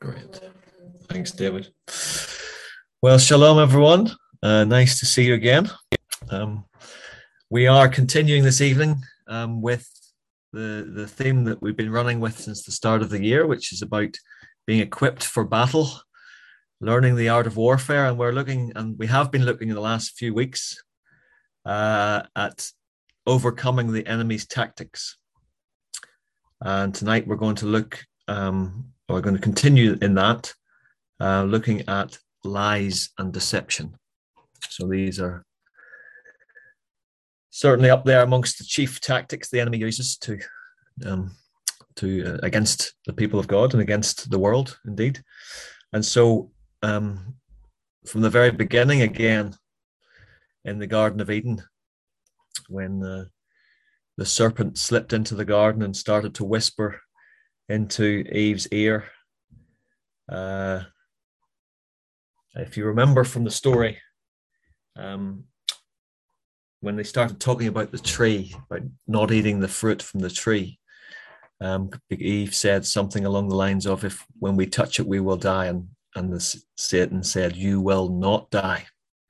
Great. Thanks, David. Well, shalom, everyone. Nice to see you again. We are continuing this evening with the theme that we've been running with since the start of the year, which is about being equipped for battle, learning the art of warfare. And we have been looking in the last few weeks at overcoming the enemy's tactics. And tonight we're going to look, we're going to continue in that, looking at lies and deception. So these are certainly up there amongst the chief tactics the enemy uses to against the people of God and against the world, indeed. And so from the very beginning, again, in the Garden of Eden, when the serpent slipped into the garden and started to whisper into Eve's ear. If you remember from the story, when they started talking about the tree, about not eating the fruit from the tree, Eve said something along the lines of, "If when we touch it, we will die." And Satan said, "You will not die."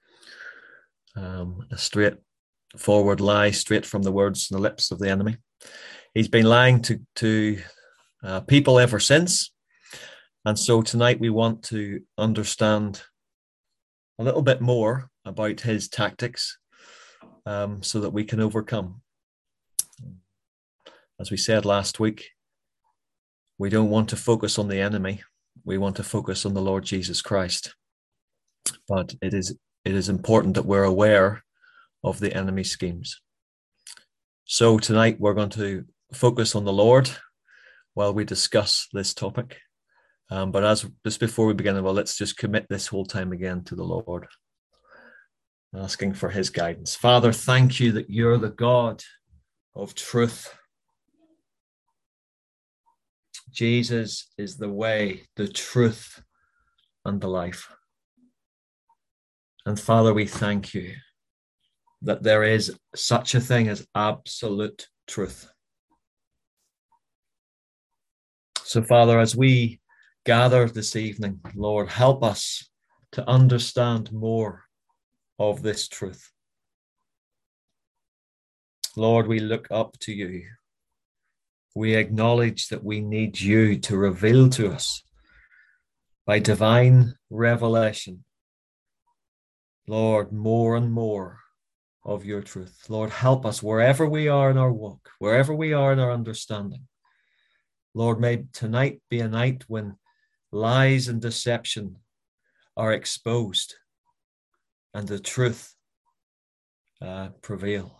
A straightforward lie, straight from the words and the lips of the enemy. He's been lying to people ever since. And so tonight we want to understand a little bit more about his tactics so that we can overcome. As we said last week, we don't want to focus on the enemy. We want to focus on the Lord Jesus Christ. But it is important that we're aware of the enemy's schemes. So tonight we're going to focus on the Lord while we discuss this topic. But just before we begin, let's just commit this whole time again to the Lord, asking for his guidance. Father, thank you that you're the God of truth. Jesus is the way, the truth, and the life. And Father, we thank you that there is such a thing as absolute truth. So, Father, as we gather this evening, Lord, help us to understand more of this truth. Lord, we look up to you. We acknowledge that we need you to reveal to us by divine revelation, Lord, more and more of your truth. Lord, help us wherever we are in our walk, wherever we are in our understanding. Lord, may tonight be a night when lies and deception are exposed and the truth prevail.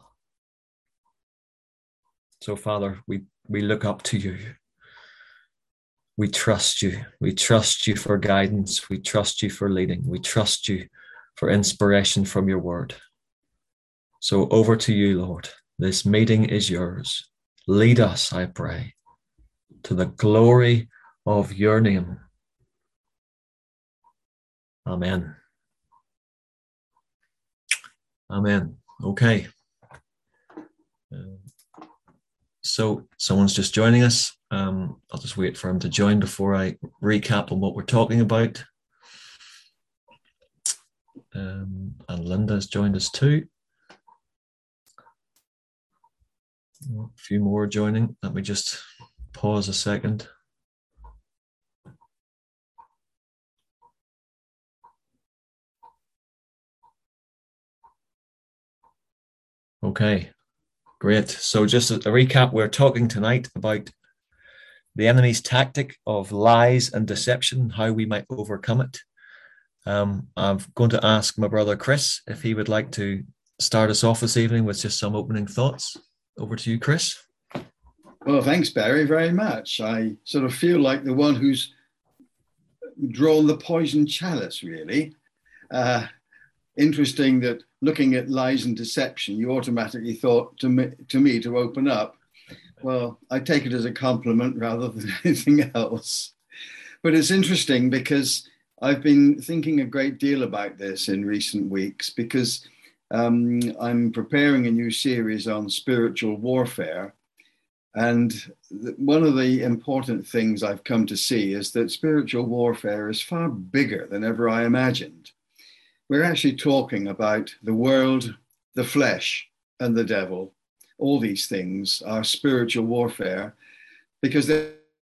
So, Father, we look up to you. We trust you. We trust you for guidance. We trust you for leading. We trust you for inspiration from your word. So over to you, Lord. This meeting is yours. Lead us, I pray, to the glory of your name. Amen. Amen. Okay. So someone's just joining us. I'll just wait for him to join before I recap on what we're talking about. And Linda's joined us too. A few more joining. Let me just pause a second. Okay, great. So just a recap, we're talking tonight about the enemy's tactic of lies and deception, how we might overcome it. I'm going to ask my brother Chris if he would like to start us off this evening with just some opening thoughts. Over to you, Chris. Well, thanks, Barry, very much. I sort of feel like the one who's drawn the poison chalice, really. Interesting that looking at lies and deception, you automatically thought to me to open up. Well, I take it as a compliment rather than anything else. But it's interesting because I've been thinking a great deal about this in recent weeks because I'm preparing a new series on spiritual warfare. And one of the important things I've come to see is that spiritual warfare is far bigger than ever I imagined. We're actually talking about the world, the flesh, and the devil. All these things are spiritual warfare because they're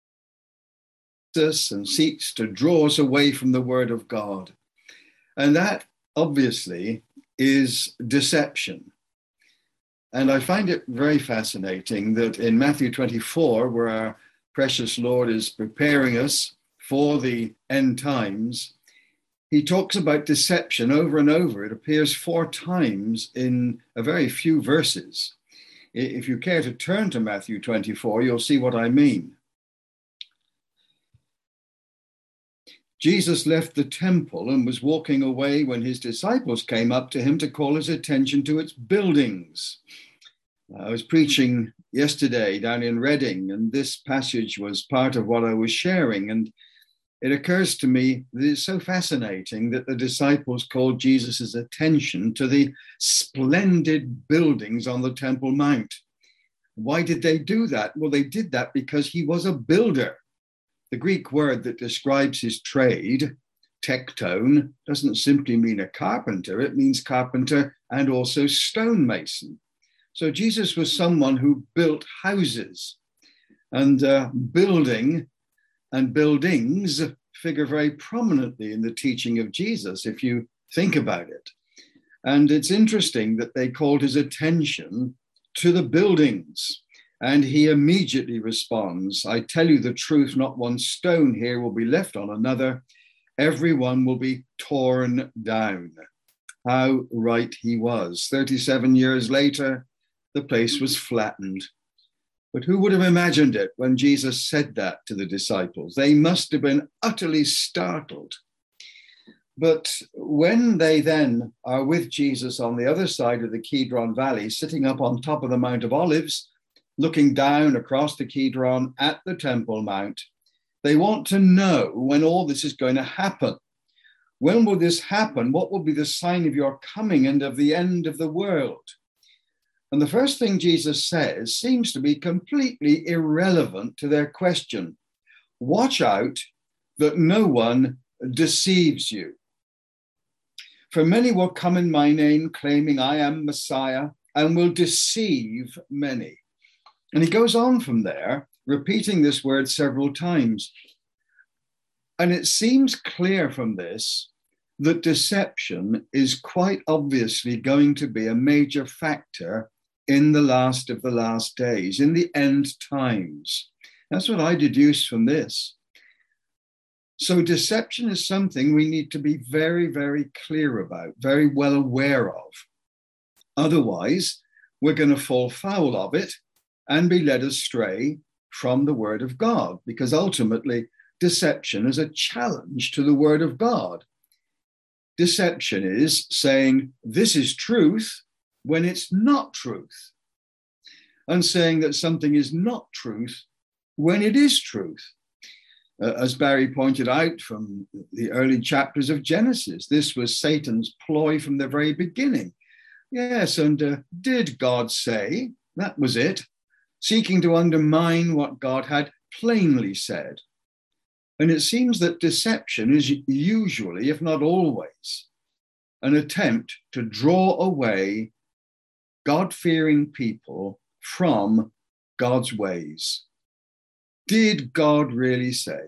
us and seeks to draw us away from the word of God. And that obviously is deception. And I find it very fascinating that in Matthew 24, where our precious Lord is preparing us for the end times, he talks about deception over and over. It appears 4 times in a very few verses. If you care to turn to Matthew 24, you'll see what I mean. Jesus left the temple and was walking away when his disciples came up to him to call his attention to its buildings. I was preaching yesterday down in Reading, and this passage was part of what I was sharing. And it occurs to me that it's so fascinating that the disciples called Jesus' attention to the splendid buildings on the Temple Mount. Why did they do that? Well, they did that because he was a builder. The Greek word that describes his trade, tekton, doesn't simply mean a carpenter. It means carpenter and also stonemason. So Jesus was someone who built houses, and building and buildings figure very prominently in the teaching of Jesus, if you think about it. And it's interesting that they called his attention to the buildings. And he immediately responds, I tell you the truth, not one stone here will be left on another. Everyone will be torn down. How right he was. 37 years later, the place was flattened. But who would have imagined it when Jesus said that to the disciples? They must have been utterly startled. But when they then are with Jesus on the other side of the Kidron Valley, sitting up on top of the Mount of Olives, looking down across the Kidron at the Temple Mount, they want to know when all this is going to happen. When will this happen? What will be the sign of your coming and of the end of the world? And the first thing Jesus says seems to be completely irrelevant to their question. Watch out that no one deceives you. For many will come in my name, claiming I am Messiah, and will deceive many. And he goes on from there, repeating this word several times. And it seems clear from this that deception is quite obviously going to be a major factor in the last of the last days, in the end times. That's what I deduce from this. So deception is something we need to be very, very clear about, very well aware of. Otherwise, we're going to fall foul of it and be led astray from the word of God, because ultimately deception is a challenge to the word of God. Deception is saying this is truth when it's not truth, and saying that something is not truth when it is truth. As Barry pointed out from the early chapters of Genesis, this was Satan's ploy from the very beginning. Yes, and did God say? That was it, seeking to undermine what God had plainly said. And it seems that deception is usually, if not always, an attempt to draw away God-fearing people from God's ways. Did God really say?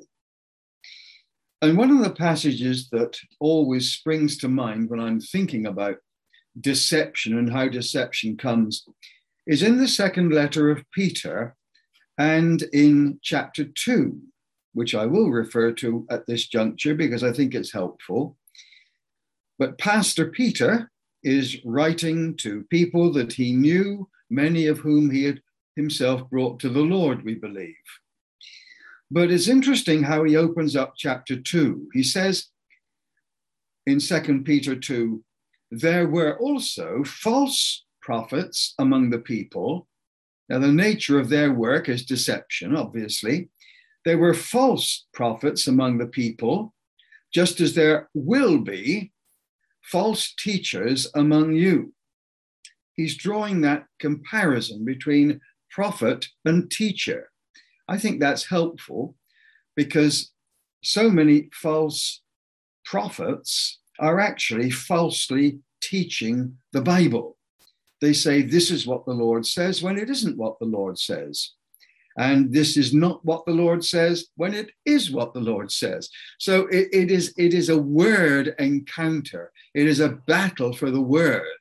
And one of the passages that always springs to mind when I'm thinking about deception and how deception comes is in the second letter of Peter and in chapter 2, which I will refer to at this juncture because I think it's helpful. But Pastor Peter is writing to people that he knew, many of whom he had himself brought to the Lord, we believe. But it's interesting how he opens up chapter 2. He says in 2 Peter 2, there were also false prophets among the people. Now, the nature of their work is deception, obviously. There were false prophets among the people, just as there will be false teachers among you. He's drawing that comparison between prophet and teacher. I think that's helpful because so many false prophets are actually falsely teaching the Bible. They say this is what the Lord says when it isn't what the Lord says. And this is not what the Lord says when it is what the Lord says. So it is a word encounter. It is a battle for the word.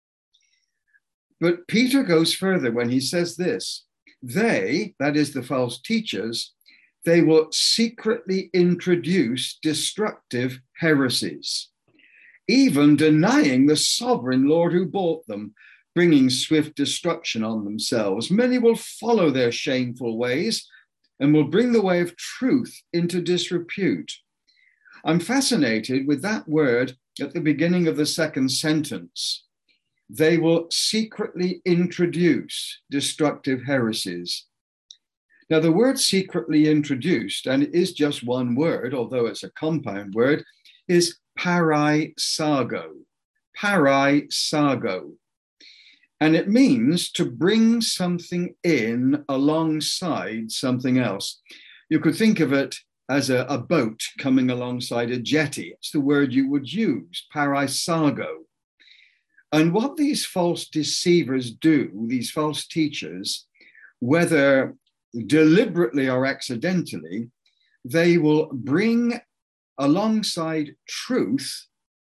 But Peter goes further when he says this. They, that is the false teachers, they will secretly introduce destructive heresies, even denying the sovereign Lord who bought them, bringing swift destruction on themselves. Many will follow their shameful ways and will bring the way of truth into disrepute. I'm fascinated with that word at the beginning of the second sentence. They will secretly introduce destructive heresies. Now, the word secretly introduced, and it is just one word, although it's a compound word, is paraisago. Paraisago. And it means to bring something in alongside something else. You could think of it as a boat coming alongside a jetty. It's the word you would use, paraisago. And what these false deceivers do, these false teachers, whether deliberately or accidentally, they will bring alongside truth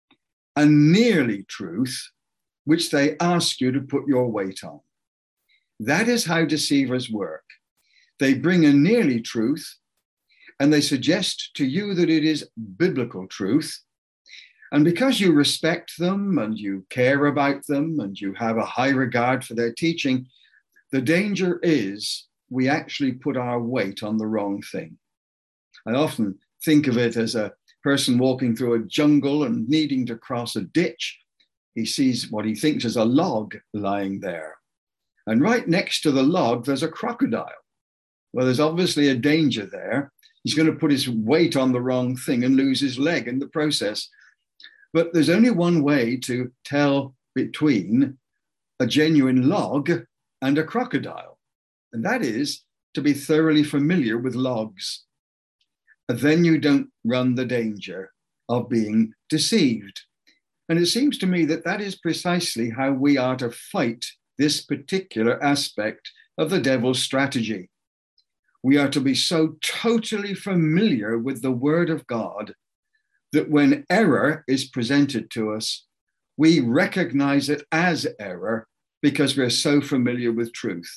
and nearly truth, which they ask you to put your weight on. That is how deceivers work. They bring a nearly truth and they suggest to you that it is biblical truth. And because you respect them and you care about them and you have a high regard for their teaching, the danger is we actually put our weight on the wrong thing. I often think of it as a person walking through a jungle and needing to cross a ditch. He sees what he thinks is a log lying there. And right next to the log, there's a crocodile. Well, there's obviously a danger there. He's going to put his weight on the wrong thing and lose his leg in the process. But there's only one way to tell between a genuine log and a crocodile, and that is to be thoroughly familiar with logs. And then you don't run the danger of being deceived. And it seems to me that that is precisely how we are to fight this particular aspect of the devil's strategy. We are to be so totally familiar with the word of God that when error is presented to us, we recognize it as error because we're so familiar with truth.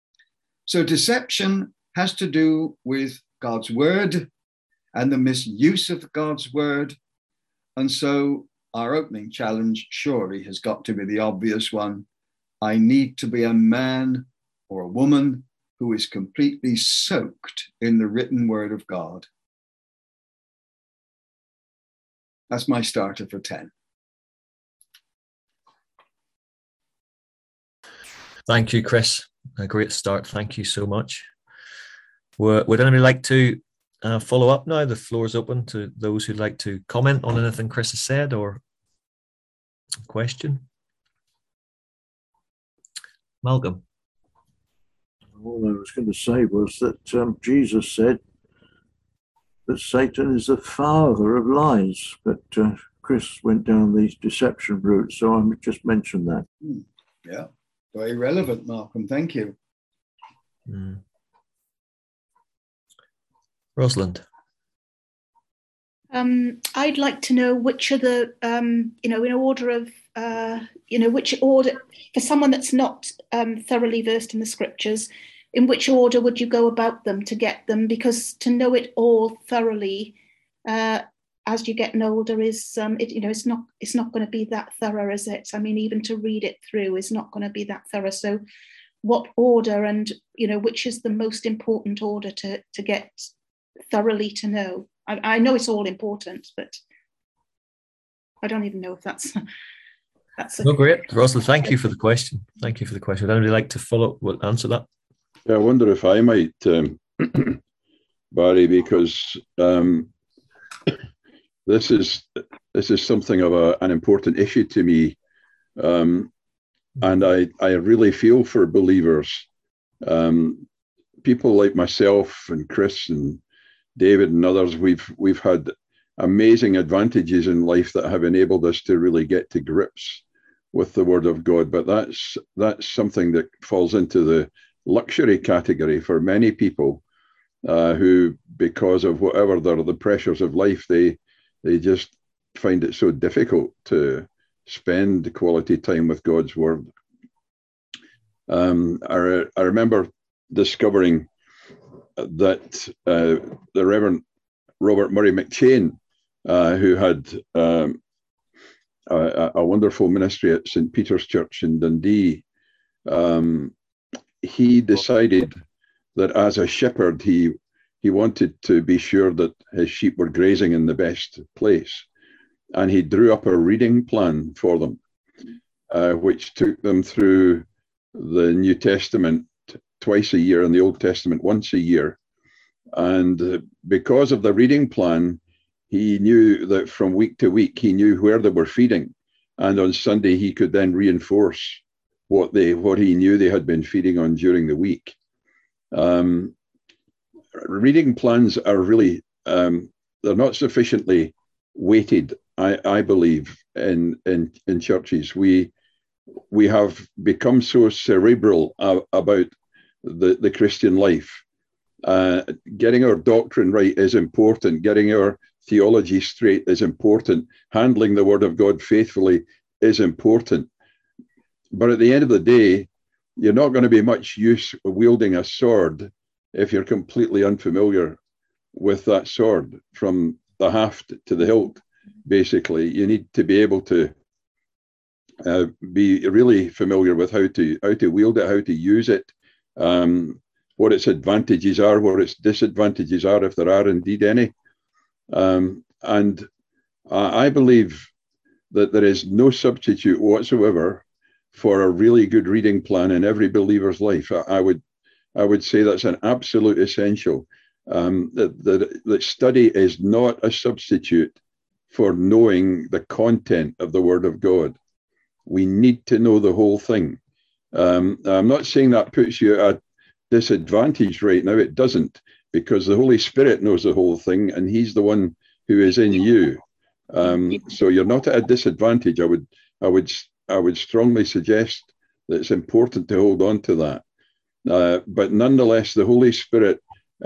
So deception has to do with God's word and the misuse of God's word. And so our opening challenge surely has got to be the obvious one. I need to be a man or a woman who is completely soaked in the written word of God. That's my starter for 10. Thank you, Chris. A great start. Thank you so much. Would anybody like to follow up now? The floor is open to those who'd like to comment on anything Chris has said or question. Malcolm. All I was going to say was that Jesus said that Satan is the father of lies, but Chris went down these deception routes, so I just mentioned that. Yeah, very relevant, Malcolm. Thank you. Rosalind. I'd like to know which are the, in order of, which order, for someone that's not thoroughly versed in the scriptures, in which order would you go about them to get them? Because to know it all thoroughly as you get older is, it's not going to be that thorough, is it? I mean, even to read it through is not going to be that thorough. So what order and, which is the most important order to get thoroughly to know? I know it's all important, but I don't even know if that's no, great. Rosalind, thank you for the question. Thank you for the question. Would anybody like to follow up, answer that? Yeah, I wonder if I might, Barry, because this is something of an important issue to me, and I really feel for believers People like myself and Chris and David and others, we've had amazing advantages in life that have enabled us to really get to grips with the Word of God. But that's something that falls into the luxury category for many people who, because of whatever the pressures of life, they just find it so difficult to spend quality time with God's Word. I remember discovering that the Reverend Robert Murray McChain, who had a wonderful ministry at St. Peter's Church in Dundee, he decided that as a shepherd, he wanted to be sure that his sheep were grazing in the best place. And he drew up a reading plan for them, which took them through the New Testament twice a year and the Old Testament once a year. And because of the reading plan, he knew that from week to week, he knew where they were feeding. And on Sunday, he could then reinforce what he knew they had been feeding on during the week. Reading plans are really, they're not sufficiently weighted, I believe, in churches. We have become so cerebral about the Christian life. Getting our doctrine right is important. Getting our theology straight is important. Handling the Word of God faithfully is important. But at the end of the day, you're not going to be much use wielding a sword if you're completely unfamiliar with that sword from the haft to the hilt. Basically, you need to be able to be really familiar with how to wield it, how to use it, what its advantages are, what its disadvantages are, if there are indeed any. And I believe that there is no substitute whatsoever for a really good reading plan in every believer's life. I would say that's an absolute essential. That study is not a substitute for knowing the content of the Word of God. We need to know the whole thing. I'm not saying that puts you at a disadvantage right now. It doesn't, because the Holy Spirit knows the whole thing, and He's the one who is in you. So you're not at a disadvantage. I would strongly suggest that it's important to hold on to that. But nonetheless, the Holy Spirit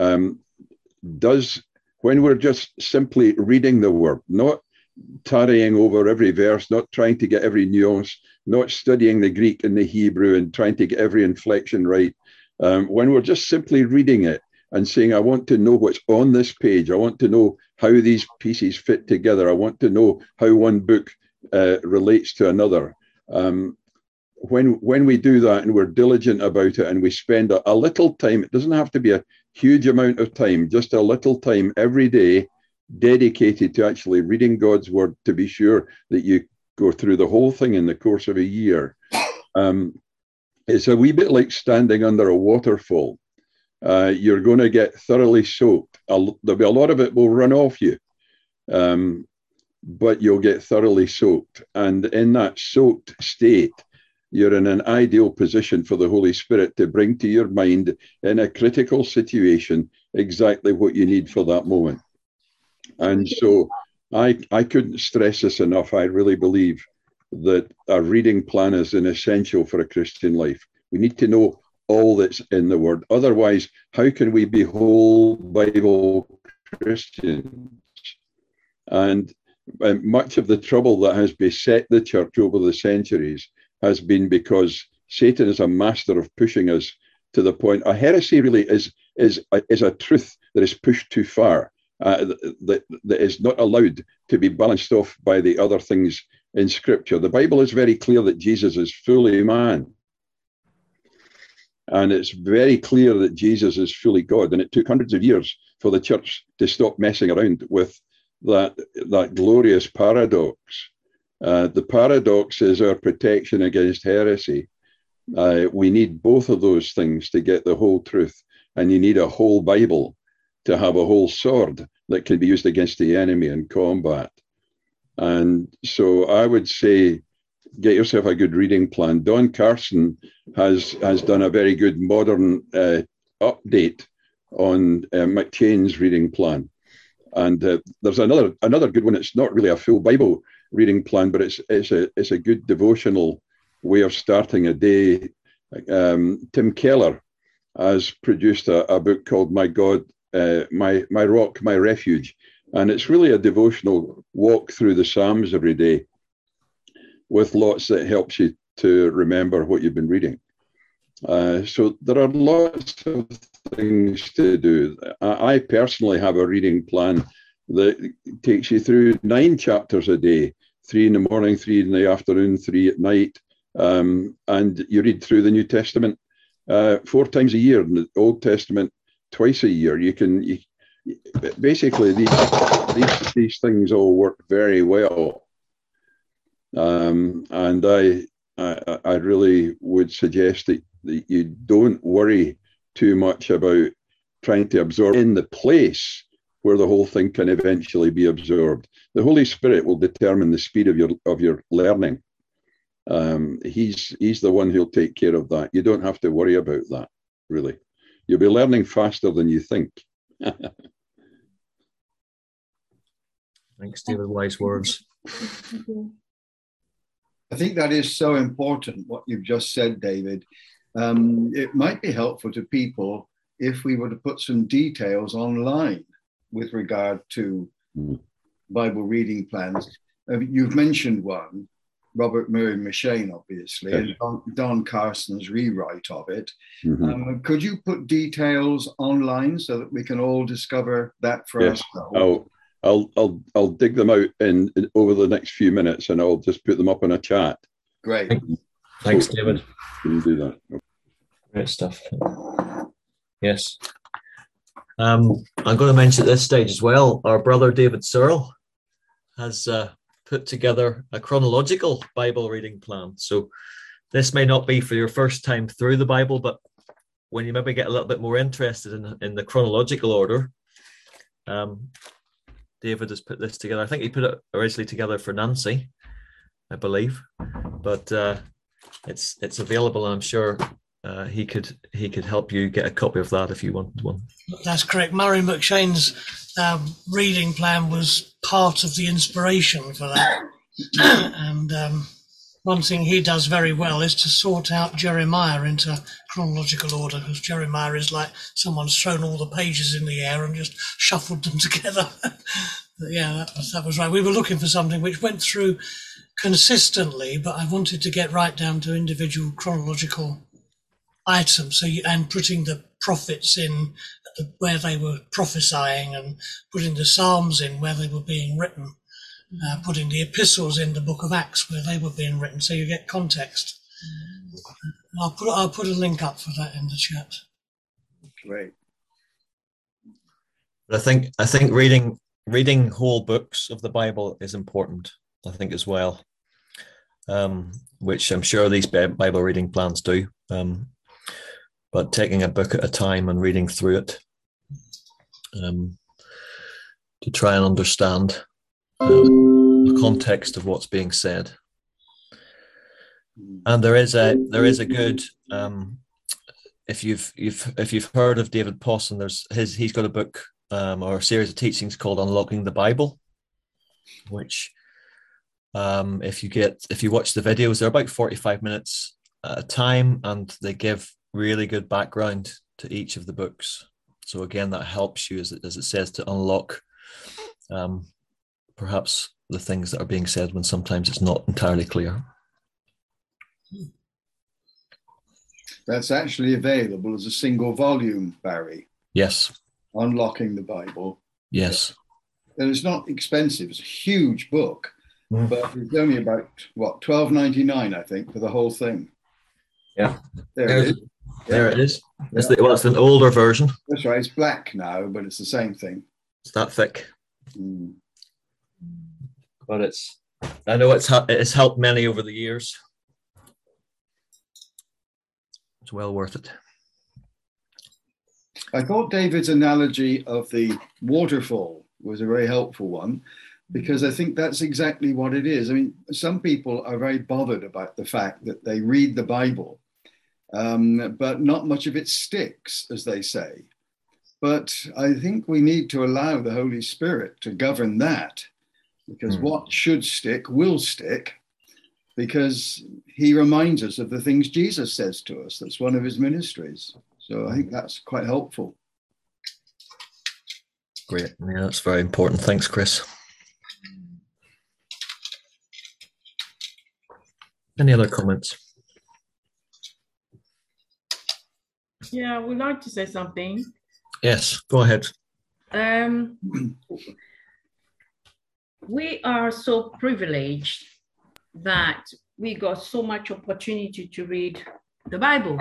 does, when we're just simply reading the Word, not tarrying over every verse, not trying to get every nuance, not studying the Greek and the Hebrew and trying to get every inflection right. When we're just simply reading it and saying, I want to know what's on this page. I want to know how these pieces fit together. I want to know how one book relates to another. When we do that and we're diligent about it and we spend a little time, it doesn't have to be a huge amount of time, just a little time every day dedicated to actually reading God's Word to be sure that you go through the whole thing in the course of a year. It's a wee bit like standing under a waterfall. You're going to get thoroughly soaked. There'll be a lot of it will run off you, but you'll get thoroughly soaked. And in that soaked state, you're in an ideal position for the Holy Spirit to bring to your mind in a critical situation exactly what you need for that moment. And so I couldn't stress this enough. I really believe that a reading plan is an essential for a Christian life. We need to know all that's in the Word. Otherwise, how can we be whole Bible Christians? And much of the trouble that has beset the church over the centuries has been because Satan is a master of pushing us to the point. A heresy really is a truth that is pushed too far, that is not allowed to be balanced off by the other things in Scripture. The Bible is very clear that Jesus is fully man. And it's very clear that Jesus is fully God. And it took hundreds of years for the church to stop messing around with that glorious paradox. The paradox is our protection against heresy. We need both of those things to get the whole truth. And you need a whole Bible to have a whole sword that can be used against the enemy in combat. And so I would say get yourself a good reading plan. Don Carson has done a very good modern update on McChain's reading plan. And there's another good one. It's not really a full Bible reading plan, but it's a good devotional way of starting a day. Tim Keller has produced a book called My God, My Rock, My Refuge. And it's really a devotional walk through the Psalms every day with lots that helps you to remember what you've been reading. So there are lots of things to do. I personally have a reading plan that takes you through 9 chapters a day, 3 in the morning, 3 in the afternoon, 3 at night. And you read through the New Testament 4 times a year, and the Old Testament twice a year. Basically these things all work very well. And I really would suggest that you don't worry too much about trying to absorb in the place where the whole thing can eventually be absorbed. The Holy Spirit will determine the speed of your learning. He's the one who'll take care of that. You don't have to worry about that, really. You'll be learning faster than you think. Thanks, David. Wise words. I think that is so important, what you've just said, David. It might be helpful to people if we were to put some details online with regard to Bible reading plans. You've mentioned one, Robert Murray M'Cheyne, obviously, yes. And Don Carson's rewrite of it. Mm-hmm. Could you put details online so that we can all discover that for yes. ourselves? I'll dig them out in over the next few minutes, and I'll just put them up in a chat. Great. Thanks, David. Can you do that? Great stuff. Yes. I'm going to mention at this stage as well, our brother David Searle has put together a chronological Bible reading plan. So this may not be for your first time through the Bible, but when you maybe get a little bit more interested in the chronological order, David has put this together. I think he put it originally together for Nancy, I believe, but it's available, and I'm sure he could help you get a copy of that if you want one. That's correct. Murray M'Cheyne's reading plan was part of the inspiration for that. And one thing he does very well is to sort out Jeremiah into chronological order, because Jeremiah is like someone's thrown all the pages in the air and just shuffled them together. But yeah, that was right. We were looking for something which went through consistently, but I wanted to get right down to individual chronological items. And putting the prophets in where they were prophesying, and putting the Psalms in where they were being written. Putting the epistles in the book of Acts where they were being written, so you get context. I'll put a link up for that in the chat. Great. But I think reading whole books of the Bible is important, I think, as well, which I'm sure these Bible reading plans do. But taking a book at a time and reading through it to try and understand the context of what's being said. And there is a good if you've heard of David Pawson, he's got a book or a series of teachings called Unlocking the Bible, which if you watch the videos, they're about 45 minutes at a time, and they give really good background to each of the books. So again, that helps you, as it says, to unlock perhaps the things that are being said when sometimes it's not entirely clear. That's actually available as a single volume, Barry. Yes. Unlocking the Bible. Yes. And it's not expensive. It's a huge book, Mm. but it's only about, $12.99, I think, for the whole thing. Yeah. There it is. There it is. It's an older version. That's right. It's black now, but it's the same thing. It's that thick. Mm. But I know it's helped many over the years. It's well worth it. I thought David's analogy of the waterfall was a very helpful one. because I think that's exactly what it is. I mean, some people are very bothered about the fact that they read the Bible, but not much of it sticks, as they say. But I think we need to allow the Holy Spirit to govern that, because what should stick will stick, because he reminds us of the things Jesus says to us. That's one of his ministries. So I think that's quite helpful. Great. Yeah, that's very important. Thanks, Chris. Any other comments? Yeah, I would like to say something. Yes, go ahead. We are so privileged that we got so much opportunity to read the Bible.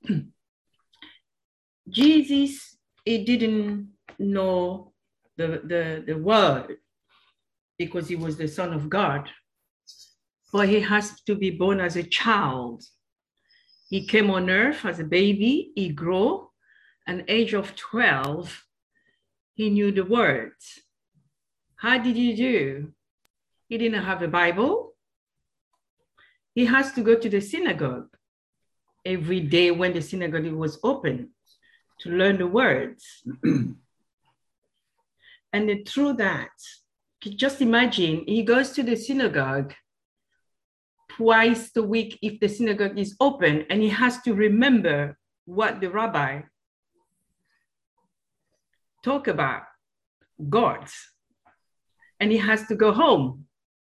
Jesus, he didn't know the word because he was the Son of God, but he has to be born as a child. He came on earth as a baby, he grew. At the age of 12, he knew the words. How did he do? He didn't have a Bible. He has to go to the synagogue every day when the synagogue was open to learn the words. And through that, just imagine, he goes to the synagogue twice a week if the synagogue is open, and he has to remember what the rabbi talk about, God. And he has to go home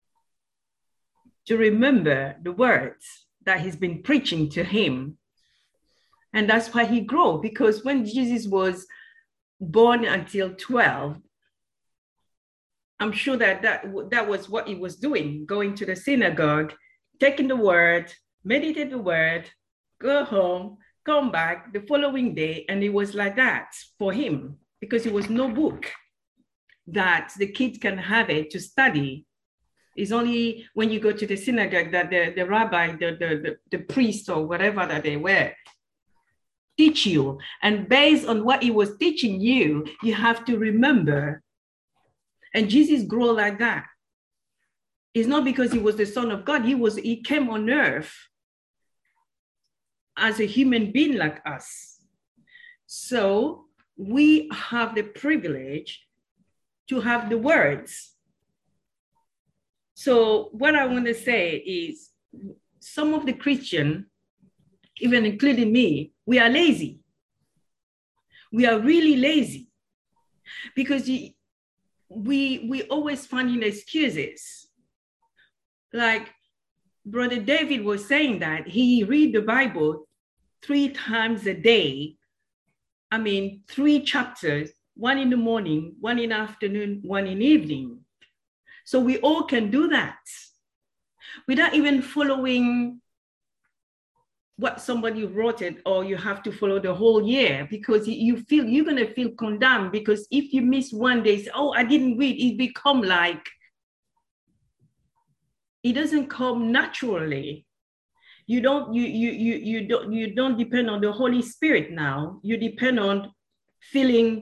to remember the words that he's been preaching to him. And that's why he grew, because when Jesus was born until 12, I'm sure that was what he was doing, going to the synagogue, taking the word, meditate the word, go home, come back the following day. And it was like that for him, because it was no book that the kids can have it to study. It's only when you go to the synagogue that the rabbi, the priest or whatever that they were, teach you. And based on what he was teaching you, you have to remember. And Jesus grew like that. It's not because he was the Son of God. He came on earth as a human being like us. So we have the privilege to have the words. So what I want to say is, some of the Christians, even including me, we are lazy. We are really lazy, because we always finding excuses. Like Brother David was saying that he read the Bible 3 times a day. I mean, 3 chapters, 1 in the morning, 1 in the afternoon, 1 in the evening. So we all can do that without even following what somebody wrote it, or you have to follow the whole year, because you're going to feel condemned, because if you miss one day, say, oh, I didn't read, it become like, it doesn't come naturally. You don't depend on the Holy Spirit now. You depend on filling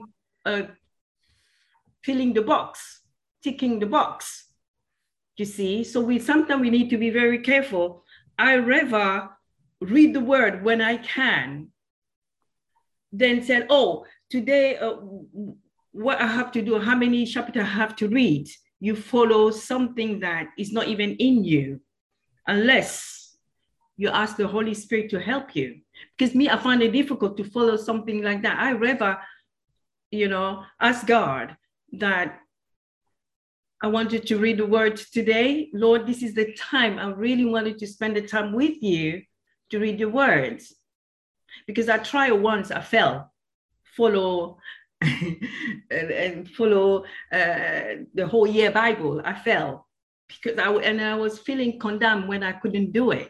the box, ticking the box, you see? So sometimes we need to be very careful. I rather read the word when I can, then said, oh, today, what I have to do, how many chapters I have to read. You follow something that is not even in you, unless you ask the Holy Spirit to help you. Because me, I find it difficult to follow something like that. I rather, ask God that I wanted to read the word today. Lord, this is the time. I really wanted to spend the time with you to read your words. Because I tried once, I fell, follow and follow the whole year Bible. I fell because I was feeling condemned when I couldn't do it.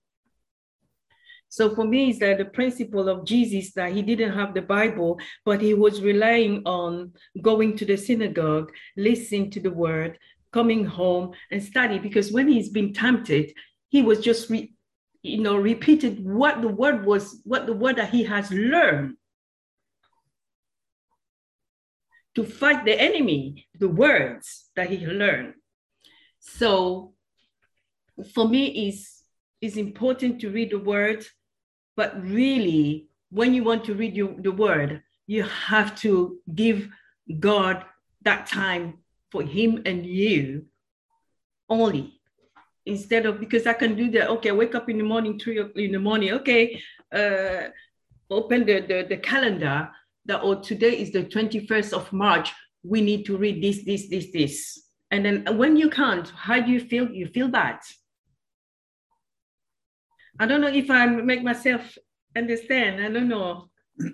So for me, it's that the principle of Jesus, that he didn't have the Bible, but he was relying on going to the synagogue, listening to the word, coming home and study. Because when he's been tempted, he was just repeated what the word was, what the word that he has learned. to fight the enemy, the words that he learned. So for me, it's important to read the word, but really, when you want to read the word, you have to give God that time for him and you only. Instead of, because I can do that, okay, wake up in the morning, 3 o'clock in the morning, okay, open the calendar, that, oh, today is the 21st of March, we need to read this. And then when you can't, how do you feel? You feel bad. I don't know if I make myself understand. I don't know.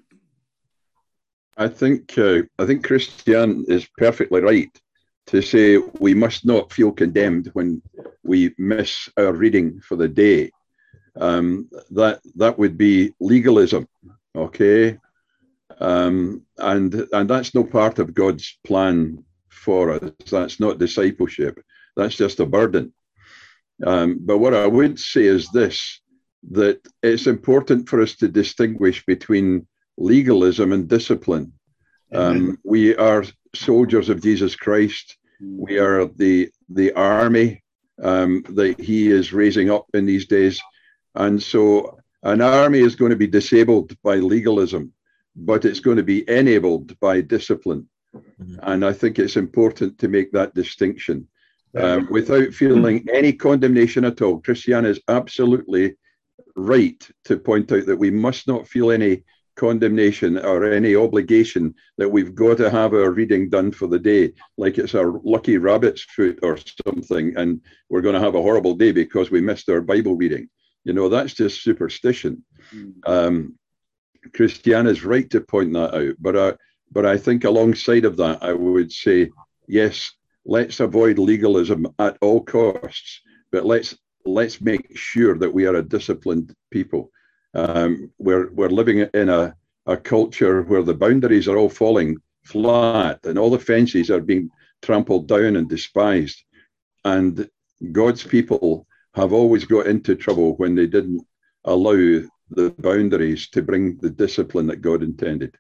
I think Christiane is perfectly right to say we must not feel condemned when we miss our reading for the day. That would be legalism, okay? And that's no part of God's plan for us. That's not discipleship. That's just a burden. But what I would say is this, that it's important for us to distinguish between legalism and discipline. We are soldiers of Jesus Christ. We are the army that he is raising up in these days. And so an army is going to be disabled by legalism, but it's going to be enabled by discipline. And I think it's important to make that distinction without feeling any condemnation at all. Christiane is absolutely right to point out that we must not feel any condemnation or any obligation that we've got to have our reading done for the day, like it's a lucky rabbit's foot or something, and we're going to have a horrible day because we missed our Bible reading. You know, that's just superstition. Christiane is right to point that out, but I think alongside of that, I would say, yes, let's avoid legalism at all costs, but let's make sure that we are a disciplined people. We're living in a culture where the boundaries are all falling flat and all the fences are being trampled down and despised. And God's people have always got into trouble when they didn't allow the boundaries to bring the discipline that God intended.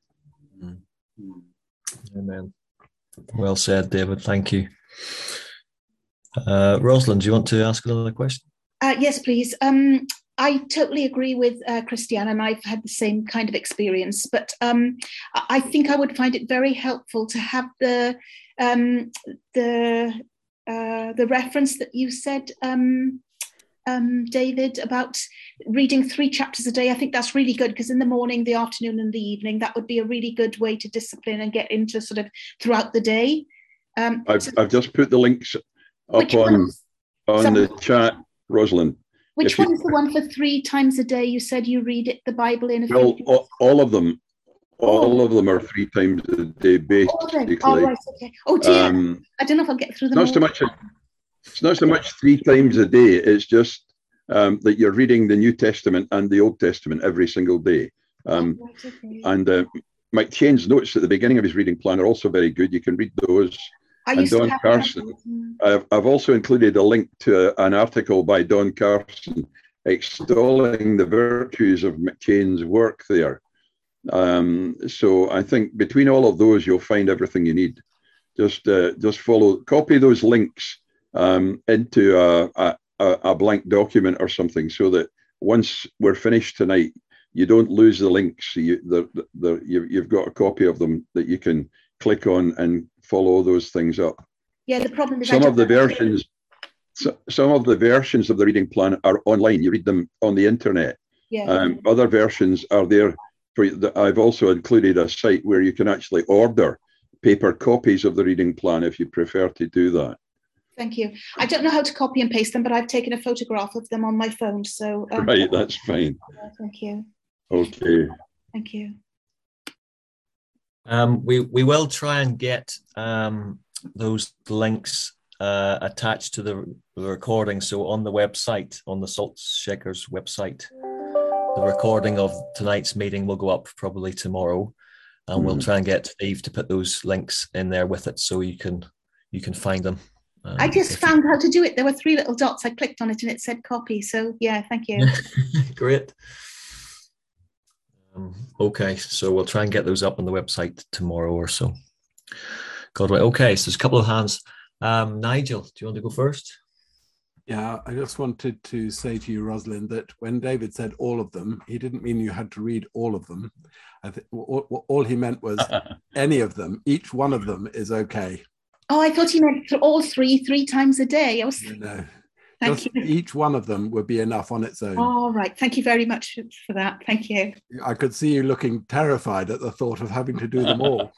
Amen. Well said, David. Thank you. Rosalind, do you want to ask another question? Yes, please. I totally agree with Christiane, and I've had the same kind of experience. But I think I would find it very helpful to have the reference that you said, David, about reading 3 chapters a day. I think that's really good, because in the morning, the afternoon, and the evening, that would be a really good way to discipline and get into sort of throughout the day. I've just put the links up on the chat, Rosalind. Which one is the one for 3 times a day? You said you read it, the Bible in a few days. All of them. All of them are 3 times a day, basically. Oh, right, okay. Oh dear, I don't know if I'll get through them all. It's not so much 3 times a day. It's just that you're reading the New Testament and the Old Testament every single day. And McChain's notes at the beginning of his reading plan are also very good. You can read those. And Don Carson. I've also included a link to an article by Don Carson extolling the virtues of McChain's work there. So I think between all of those, you'll find everything you need. Just copy those links into a blank document or something, so that once we're finished tonight, you don't lose the links. You've got a copy of them that you can click on and follow those things up. Yeah, the problem is some of the versions of the reading plan are online. You read them on the internet. Yeah. Other versions are there. I've also included a site where you can actually order paper copies of the reading plan if you prefer to do that. Thank you. I don't know how to copy and paste them, but I've taken a photograph of them on my phone. So right, that's fine. Thank you. Okay. Thank you. We will try and get those links attached to the recording. So on the website, on the Salt Shakers website, the recording of tonight's meeting will go up probably tomorrow, and we'll try and get Steve to put those links in there with it, so you can find them. I just found how to do it. There were 3 little dots. I clicked on it and it said copy. So yeah, thank you. Great. Okay, so we'll try and get those up on the website tomorrow or so. God, right. Okay, so there's a couple of hands. Nigel, do you want to go first? Yeah, I just wanted to say to you, Rosalind, that when David said all of them, he didn't mean you had to read all of them. I think all he meant was any of them. Each one of them is okay. Oh, I thought he meant all three times a day. I was. No. Thank you. Each one of them would be enough on its own. All right. Thank you very much for that. Thank you. I could see you looking terrified at the thought of having to do them all.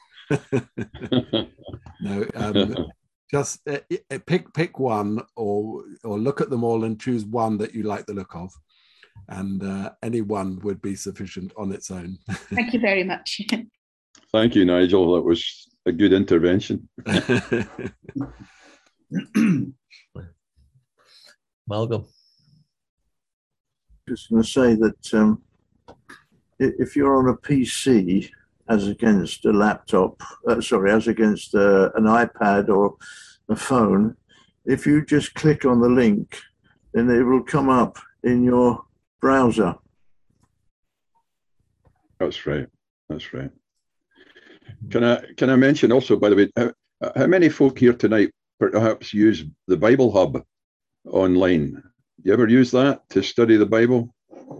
No, just pick one, or look at them all and choose one that you like the look of, and any one would be sufficient on its own. Thank you very much. Thank you, Nigel. That was a good intervention. Malcolm. Just going to say that if you're on a PC as against a laptop, as against an iPad or a phone, if you just click on the link, then it will come up in your browser. That's right. That's right. Can I mention also, by the way, how many folk here tonight perhaps use the Bible Hub online? You ever use that to study the Bible?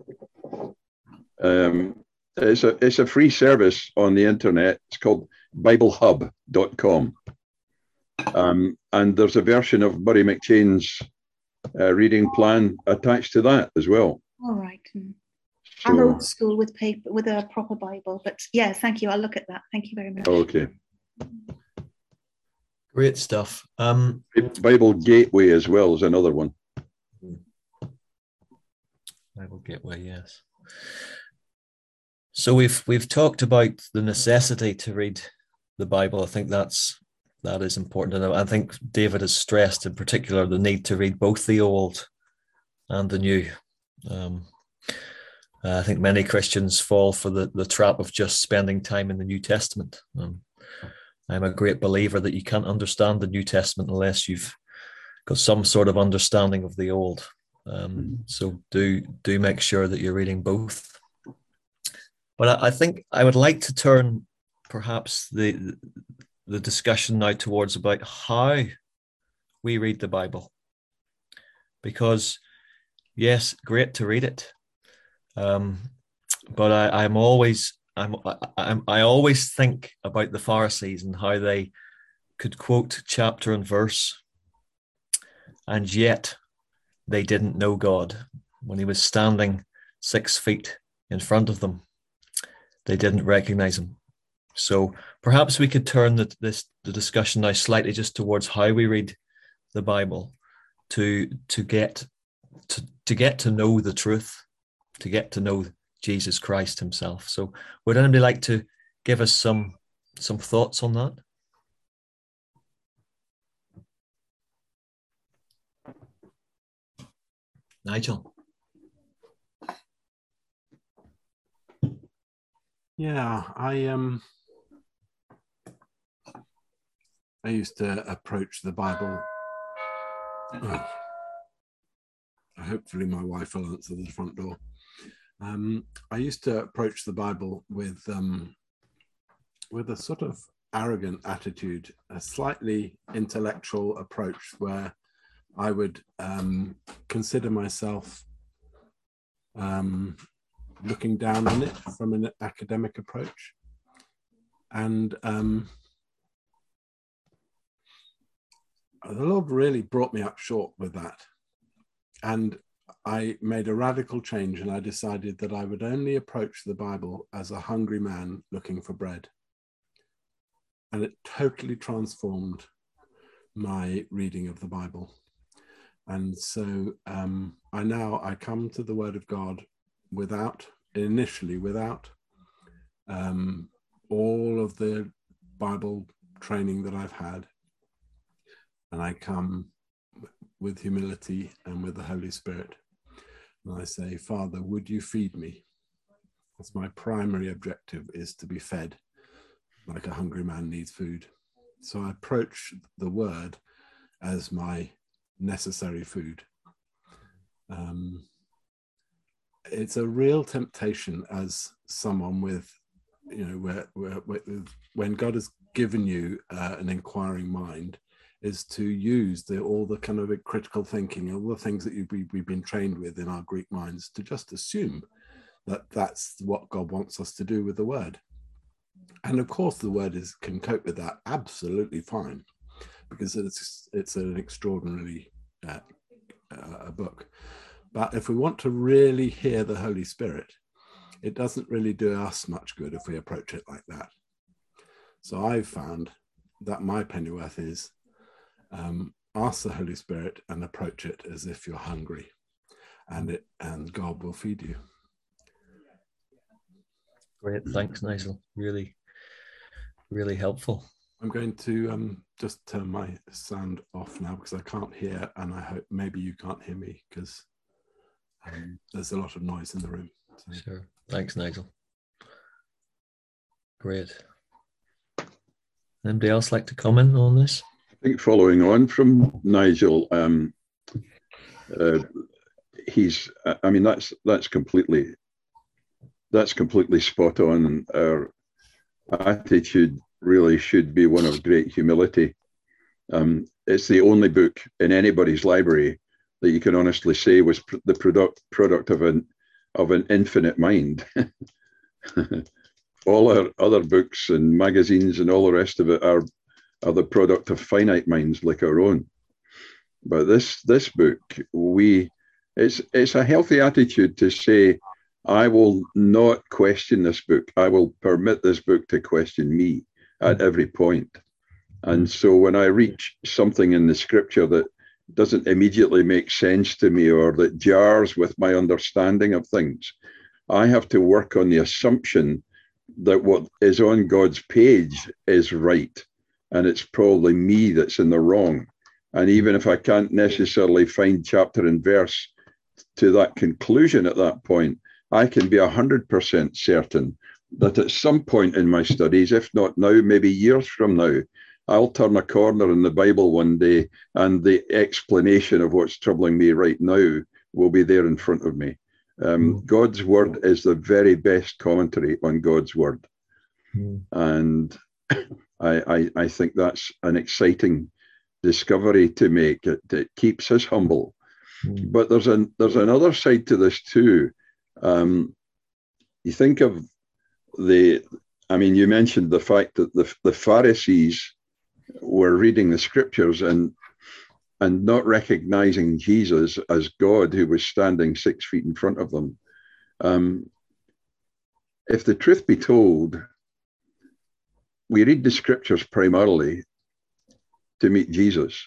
It's a free service on the internet. It's called BibleHub.com. And there's a version of Murray McChain's reading plan attached to that as well. All right. I'm old school with paper, with a proper Bible, but yeah, thank you. I'll look at that. Thank you very much. Okay. Great stuff. Bible Gateway as well is another one. Bible Gateway, yes. So we've talked about the necessity to read the Bible. I think that is important, and I think David has stressed in particular the need to read both the Old and the New. I think many Christians fall for the trap of just spending time in the New Testament. I'm a great believer that you can't understand the New Testament unless you've got some sort of understanding of the Old. So do make sure that you're reading both. But I think I would like to turn perhaps the discussion now towards about how we read the Bible. Because yes, great to read it. But I always think about the Pharisees and how they could quote chapter and verse, and yet they didn't know God. When he was standing 6 feet in front of them, they didn't recognize him. So perhaps we could turn the discussion now slightly just towards how we read the Bible to get to know the truth, to get to know Jesus Christ himself. So would anybody like to give us some thoughts on that? Nigel. Yeah, I used to approach the Bible. Oh, hopefully my wife will answer the front door. I used to approach the Bible with a sort of arrogant attitude, a slightly intellectual approach, where I would consider myself looking down on it from an academic approach. And the Lord really brought me up short with that. And I made a radical change, and I decided that I would only approach the Bible as a hungry man looking for bread. And it totally transformed my reading of the Bible. And so I come to the Word of God initially without all of the Bible training that I've had. And I come with humility and with the Holy Spirit. And I say, Father, would you feed me? That's my primary objective, is to be fed like a hungry man needs food. So I approach the Word as my necessary food. It's a real temptation as someone with, when God has given you an inquiring mind is to use all the kind of critical thinking, all the things that we've been trained with in our Greek minds, to just assume that that's what God wants us to do with the word. And of course, the word can cope with that absolutely fine, because it's an extraordinary book. But if we want to really hear the Holy Spirit, it doesn't really do us much good if we approach it like that. So I've found that my pennyworth is ask the Holy Spirit and approach it as if you're hungry, and God will feed you. Great, thanks, Nigel. Really, really helpful. I'm going to just turn my sound off now because I can't hear, and I hope maybe you can't hear me because there's a lot of noise in the room. So. Sure. Thanks, Nigel. Great. Anybody else like to comment on this? I think following on from Nigel, I mean, that's completely spot on. Our attitude really should be one of great humility. It's the only book in anybody's library that you can honestly say was the product of an infinite mind. All our other books and magazines and all the rest of it are the product of finite minds like our own. But this book, it's a healthy attitude to say, I will not question this book. I will permit this book to question me at every point. And so when I reach something in the scripture that doesn't immediately make sense to me or that jars with my understanding of things, I have to work on the assumption that what is on God's page is right. And it's probably me that's in the wrong. And even if I can't necessarily find chapter and verse to that conclusion at that point, I can be 100% certain that at some point in my studies, if not now, maybe years from now, I'll turn a corner in the Bible one day and the explanation of what's troubling me right now will be there in front of me. God's word is the very best commentary on God's word. And I think that's an exciting discovery to make. It keeps us humble. But there's another side to this too. You think of you mentioned the fact that the Pharisees were reading the scriptures and not recognizing Jesus as God who was standing 6 feet in front of them. If the truth be told, we read the scriptures primarily to meet Jesus.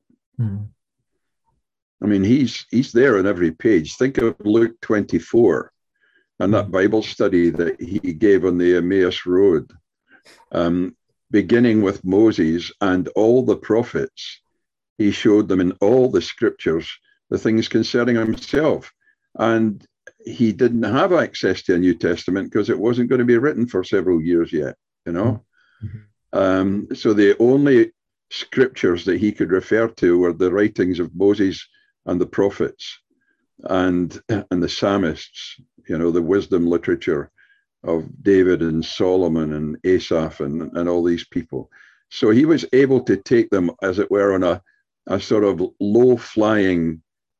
I mean, he's there on every page. Think of Luke 24 and that Bible study that he gave on the Emmaus Road, beginning with Moses and all the prophets. He showed them in all the scriptures the things concerning himself. And he didn't have access to a New Testament because it wasn't going to be written for several years yet, you know. So the only scriptures that he could refer to were the writings of Moses and the prophets and the psalmists, you know, the wisdom literature of David and Solomon and Asaph and all these people. So he was able to take them, as it were, on a sort of low-flying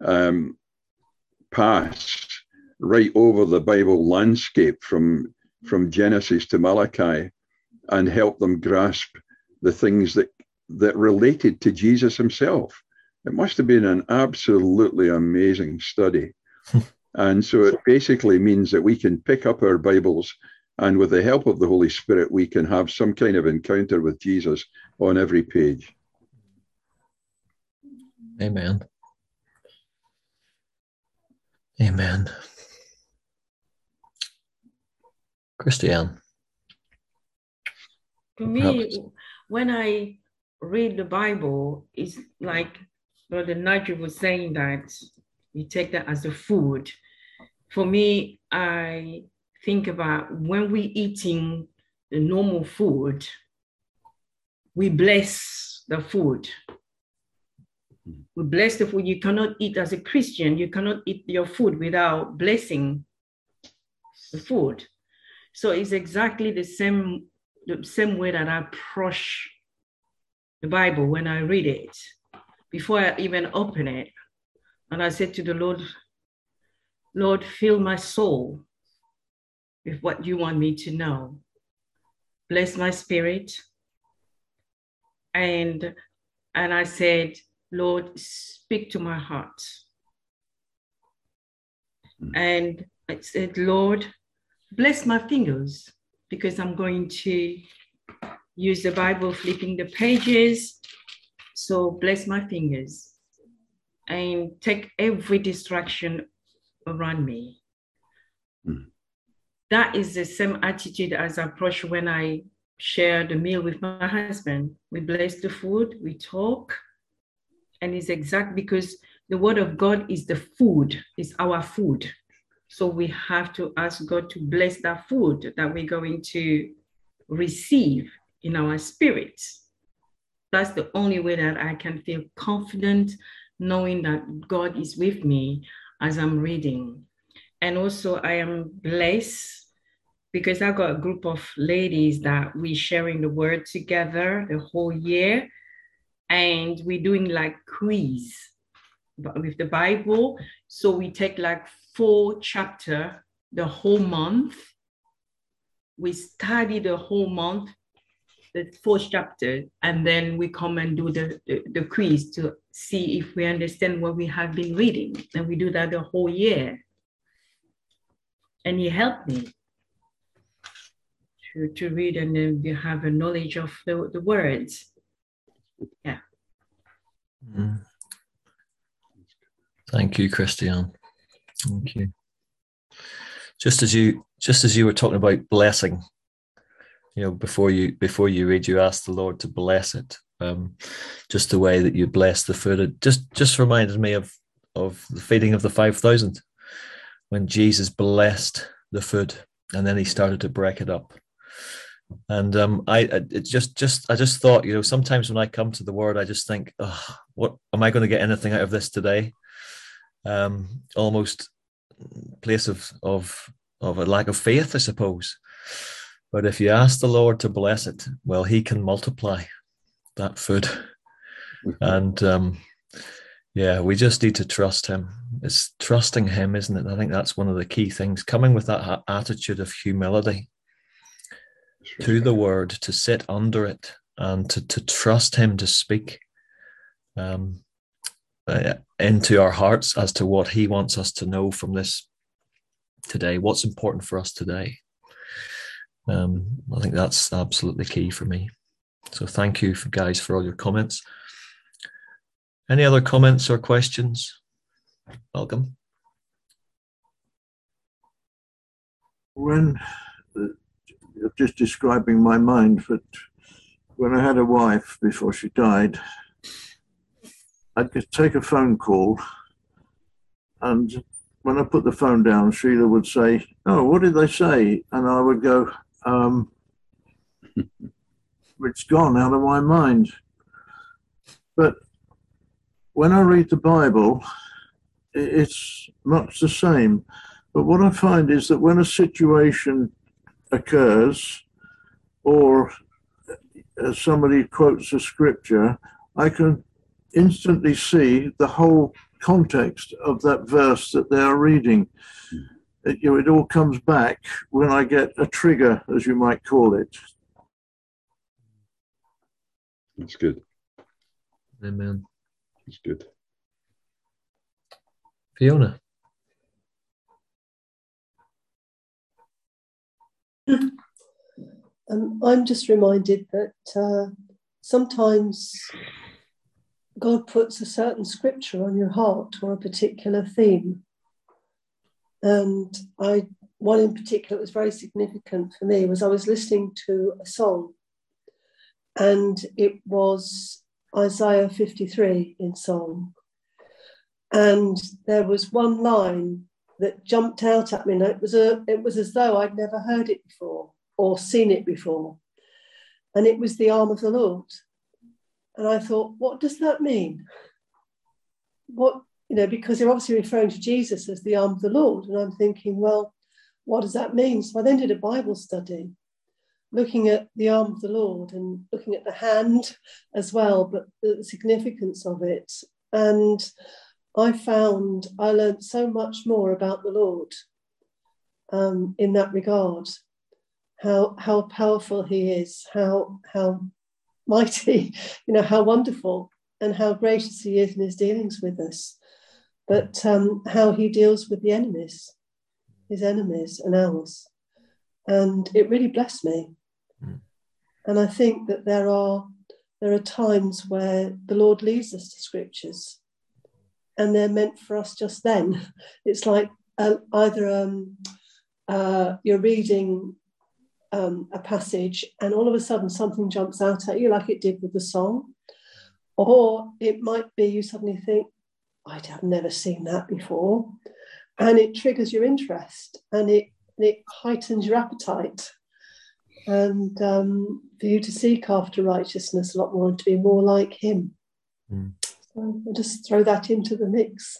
pass right over the Bible landscape from Genesis to Malachi and help them grasp the things that related to Jesus himself. It must have been an absolutely amazing study. And so it basically means that we can pick up our Bibles and with the help of the Holy Spirit, we can have some kind of encounter with Jesus on every page. Amen. Amen. Christiane. To me, when I read the Bible, it's like Brother Nigel was saying that you take that as a food. For me, I think about when we're eating the normal food, we bless the food. We bless the food. You cannot eat as a Christian. You cannot eat your food without blessing the food. So it's exactly the same the same way that I approach the Bible when I read it, before I even open it. And I said to the Lord, Lord, fill my soul with what you want me to know. Bless my spirit. And I said, Lord, speak to my heart. And I said, Lord, bless my fingers, because I'm going to use the Bible, flipping the pages. So bless my fingers and take every distraction around me. That is the same attitude as I approach when I share the meal with my husband. We bless the food, we talk, and it's exact because the word of God is the food, is our food. So we have to ask God to bless that food that we're going to receive in our spirits. That's the only way that I can feel confident, knowing that God is with me as I'm reading. And also I am blessed because I got a group of ladies that we're sharing the word together the whole year. And we're doing like quiz with the Bible. So we take like 4 chapters the whole month. We study the whole month, the 4 chapters, and then we come and do the quiz to see if we understand what we have been reading. And we do that the whole year. And he helped me to read and then you have a knowledge of the words. Yeah. Thank you, Christiane. Thank you. Just as you were talking about blessing, before you read, you ask the Lord to bless it. Just the way that you bless the food, it just reminded me of the feeding of the 5,000, when Jesus blessed the food and then he started to break it up. And I just thought, sometimes when I come to the Word, I just think, oh, what am I going to get anything out of this today? Almost place of a lack of faith, I suppose. But if you ask the Lord to bless it, well, he can multiply that food. And we just need to trust him. It's trusting him, isn't it? I think that's one of the key things, coming with that attitude of humility to the word, to sit under it and to trust him to speak into our hearts as to what he wants us to know from this today, what's important for us today. I think that's absolutely key for me. So thank you, guys, for all your comments. Any other comments or questions? Welcome. When just describing my mind, but when I had a wife before she died, I'd take a phone call, and when I put the phone down, Sheila would say, "Oh, what did they say?" And I would go, "It's gone out of my mind." But when I read the Bible, it's much the same. But what I find is that when a situation occurs, or somebody quotes a scripture, I can instantly see the whole context of that verse that they are reading. It all comes back when I get a trigger, as you might call it. That's good. Amen. That's good. Fiona. I'm just reminded that sometimes God puts a certain scripture on your heart or a particular theme. And one in particular that was very significant for me was I was listening to a song, and it was Isaiah 53 in song. And there was one line that jumped out at me, and it was as though I'd never heard it before or seen it before. And it was the arm of the Lord. And I thought, what does that mean? Because they're obviously referring to Jesus as the arm of the Lord. And I'm thinking, well, what does that mean? So I then did a Bible study. looking at the arm of the Lord and looking at the hand as well, but the significance of it. And I learned so much more about the Lord in that regard, how powerful he is, how mighty, how wonderful and how gracious he is in his dealings with us, but how he deals with the enemies, his enemies and ours. And it really blessed me. And I think that there are times where the Lord leads us to scriptures and they're meant for us just then. It's like either you're reading a passage and all of a sudden something jumps out at you like it did with the song, or it might be you suddenly think, I've never seen that before, and it triggers your interest and it heightens your appetite, and for you to seek after righteousness a lot more and to be more like him. So I'll just throw that into the mix.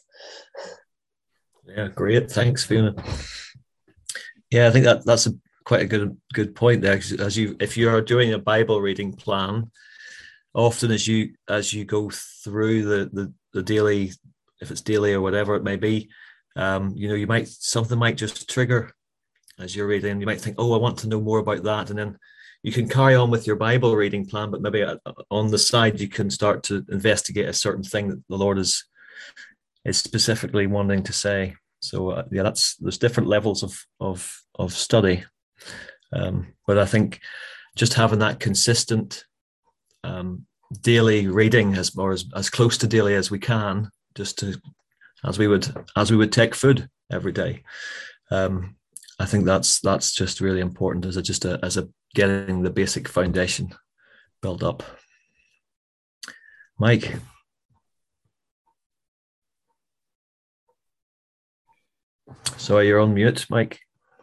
Yeah, great. Thanks, Fiona. Yeah, I think that's quite a good point there. If you are doing a Bible reading plan, often as you go through the daily, if it's daily or whatever it may be, something might just trigger as you're reading. You might think, oh, I want to know more about that, and then you can carry on with your Bible reading plan, but maybe on the side you can start to investigate a certain thing that the Lord is specifically wanting to say. So there's different levels of study, but I think just having that consistent daily reading as close to daily as we can, as we would take food every day. I think that's just really important as a getting the basic foundation built up. Mike. Sorry, you're on mute, Mike.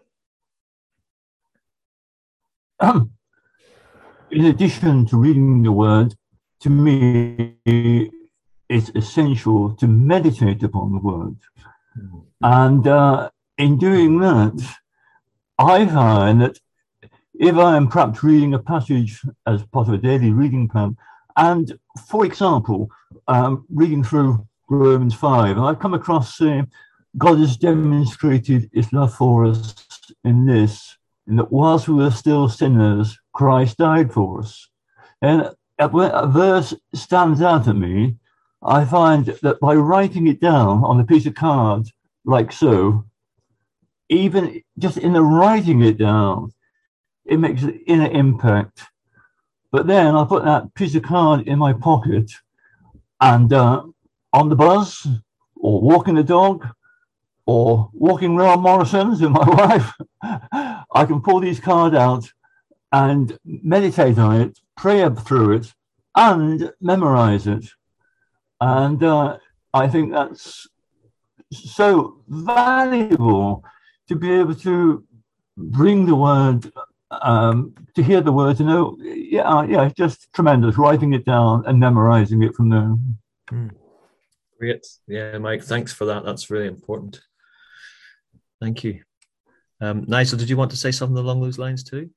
In addition to reading the word, to me, it's essential to meditate upon the word. And in doing that, I find that if I am perhaps reading a passage as part of a daily reading plan, and for example, reading through Romans 5, and I've come across God has demonstrated his love for us in that whilst we were still sinners, Christ died for us. And when a verse stands out at me, I find that by writing it down on a piece of card, like so, even just in the writing it down, it makes an inner impact. But then I put that piece of card in my pocket, and on the bus, or walking the dog, or walking around Morrison's with my wife, I can pull these cards out and meditate on it, pray through it, and memorize it. And I think that's so valuable to be able to bring the word, to hear the word, to know, just tremendous, writing it down and memorizing it from there. Great. Yeah, Mike, thanks for that. That's really important. Nigel, did you want to say something along those lines too?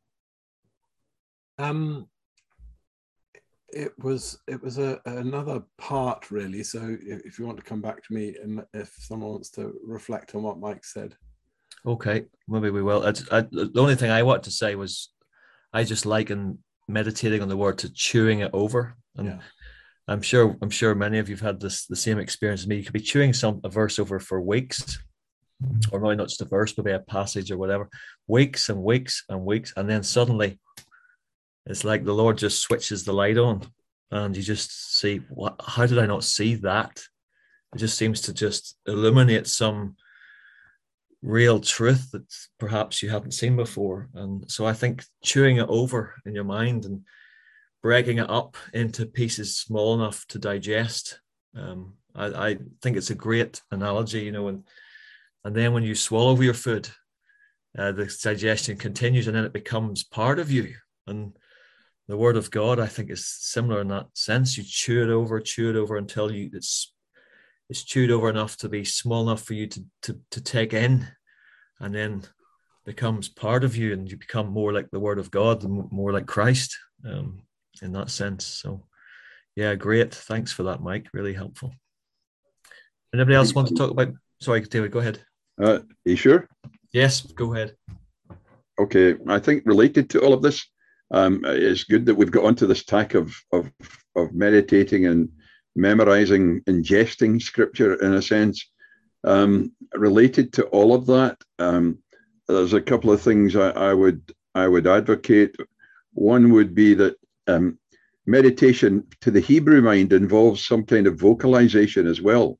It was another part, really. So if you want to come back to me, and if someone wants to reflect on what Mike said. Okay, maybe we will. The only thing I wanted to say was I just liken meditating on the word to chewing it over. And yeah. I'm sure many of you've had the same experience as me. You could be chewing a verse over for weeks, or maybe not just a verse, maybe a passage or whatever, weeks and weeks and weeks, and then suddenly it's like the Lord just switches the light on, and you just see, how did I not see that? It just seems to just illuminate some real truth that perhaps you haven't seen before. And so I think chewing it over in your mind and breaking it up into pieces small enough to digest, I think it's a great analogy, and then when you swallow your food, the digestion continues, and then it becomes part of you. And the word of God, I think, is similar in that sense. You chew it over until it's chewed over enough to be small enough for you to take in, and then becomes part of you, and you become more like the Word of God, and more like Christ in that sense. So, yeah, great. Thanks for that, Mike. Really helpful. Anybody else want to talk about? Sorry, David, go ahead. Are you sure? Yes, go ahead. Okay, I think related to all of this, it's good that we've got onto this tack of meditating and memorizing, ingesting scripture in a sense. Related to all of that, there's a couple of things I would advocate. One would be that meditation to the Hebrew mind involves some kind of vocalization as well.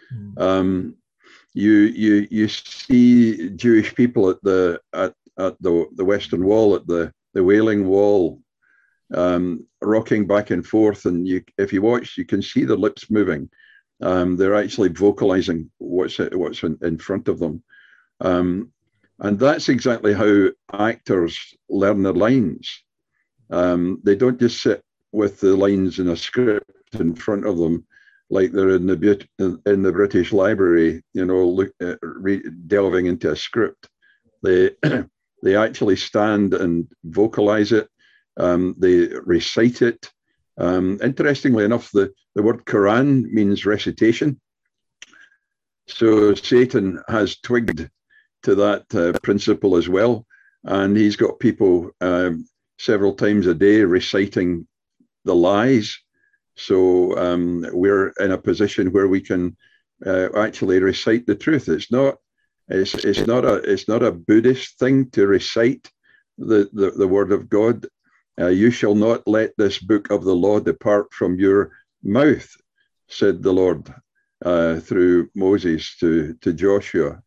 You see Jewish people at the Western Wall, at the Wailing Wall, rocking back and forth, and if you watch, you can see their lips moving. They're actually vocalizing what's in front of them, and that's exactly how actors learn their lines. They don't just sit with the lines in a script in front of them like they're in the British Library, delving into a script. They actually stand and vocalize it. They recite it. Interestingly enough, the word Quran means recitation. So Satan has twigged to that principle as well. And he's got people several times a day reciting the lies. So we're in a position where we can actually recite the truth. It's not a Buddhist thing to recite the word of God. You shall not let this book of the law depart from your mouth, said the Lord through Moses to Joshua,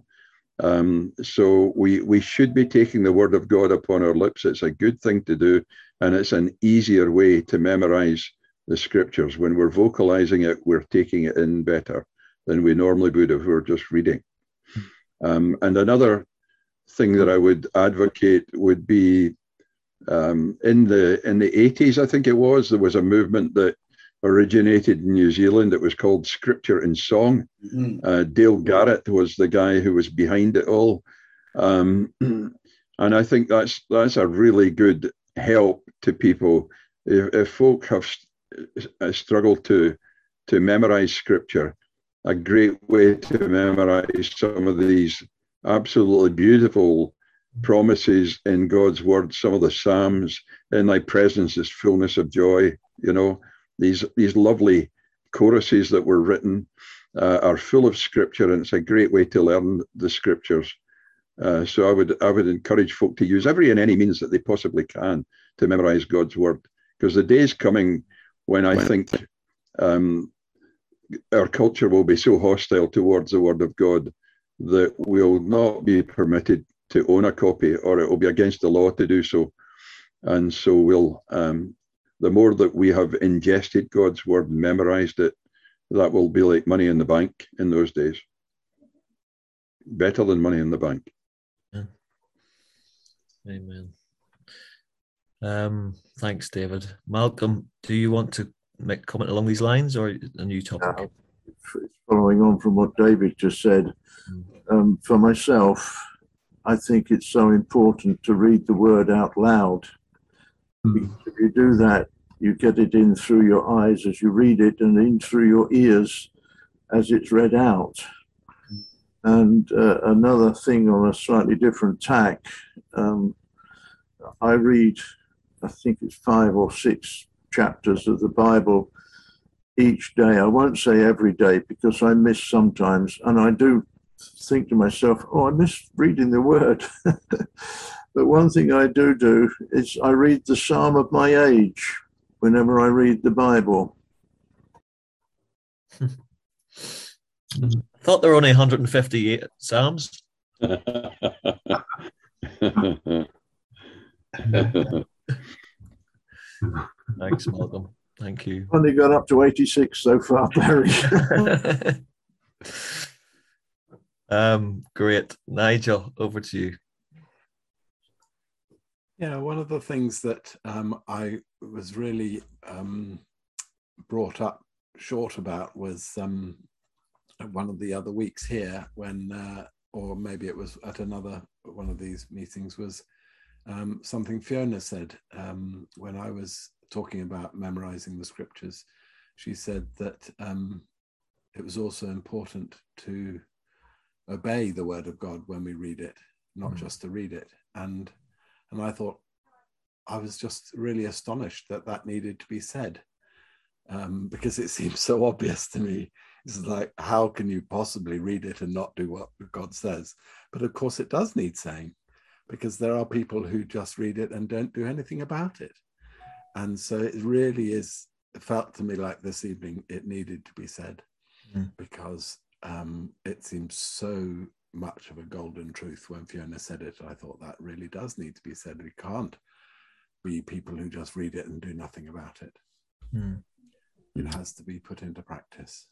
So we should be taking the word of God upon our lips. It's a good thing to do, and it's an easier way to memorize the scriptures. When we're vocalizing it, we're taking it in better than we normally would if we were just reading. And another thing that I would advocate would be in the 80s, I think it was, there was a movement that originated in New Zealand. It was called Scripture in Song. Dale Garrett was the guy who was behind it all. And I think that's a really good help to people. If folk have struggled to memorize scripture, a great way to memorize some of these absolutely beautiful promises in God's word, some of the Psalms. In thy presence is fullness of joy. These lovely choruses that were written are full of scripture, and it's a great way to learn the scriptures. So I would encourage folk to use every and any means that they possibly can to memorize God's word, because the day is coming when I think our culture will be so hostile towards the word of God that we'll not be permitted to own a copy, or it will be against the law to do so. And so we'll, the more that we have ingested God's word and memorized it, that will be like money in the bank in those days. Better than money in the bank. Yeah. Amen. Thanks, David. Malcolm, do you want to make a comment along these lines, or a new topic? Following on from what David just said, for myself, I think it's so important to read the word out loud. Because if you do that, you get it in through your eyes as you read it, and in through your ears as it's read out. And another thing on a slightly different tack, I read, I think it's 5 or 6 chapters of the Bible each day. I won't say every day, because I miss sometimes, and I do think to myself, I miss reading the word. But one thing I do is I read the Psalm of my age whenever I read the Bible. I thought there were only 158 Psalms. Thanks, Malcolm. Thank you. Only got up to 86 so far, Barry. Great. Nigel, over to you. Yeah, one of the things that I was really brought up short about was one of the other weeks here when or maybe it was at another one of these meetings, was something Fiona said when I was talking about memorizing the scriptures. She said that it was also important to obey the word of God when we read it, not just to read it. And I thought, I was just really astonished that that needed to be said, because it seems so obvious to me. It's like, how can you possibly read it and not do what God says? But of course it does need saying, because there are people who just read it and don't do anything about it. And so it really is, it felt to me like this evening it needed to be said, because it seems so much of a golden truth. When Fiona said it, I thought that really does need to be said. We can't be people who just read it and do nothing about it. It has to be put into practice.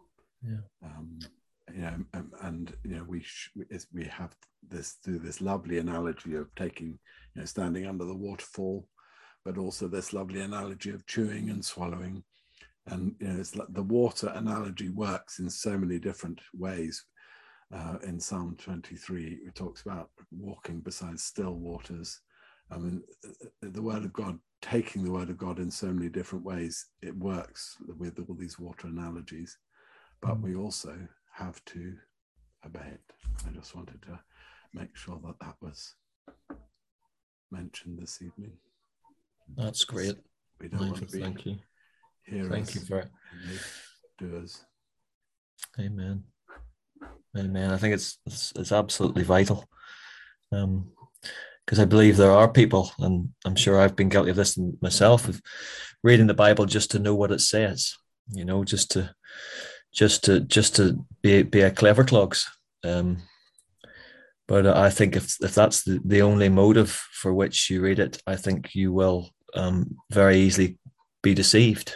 We have this through this lovely analogy of taking, standing under the waterfall, but also this lovely analogy of chewing and swallowing. And it's like the water analogy works in so many different ways. In Psalm 23, it talks about walking beside still waters. I mean, the word of God, taking the word of God in so many different ways, it works with all these water analogies. But we also have to obey it. I just wanted to make sure that that was mentioned this evening. That's great. We don't want to be Thank you. Hearers, thank you for it. Doers. Amen. Amen. I think it's absolutely vital. Because I believe there are people, and I'm sure I've been guilty of this myself, of reading the Bible just to know what it says, just to be a clever clogs. But I think if that's the only motive for which you read it, I think you will very easily be deceived.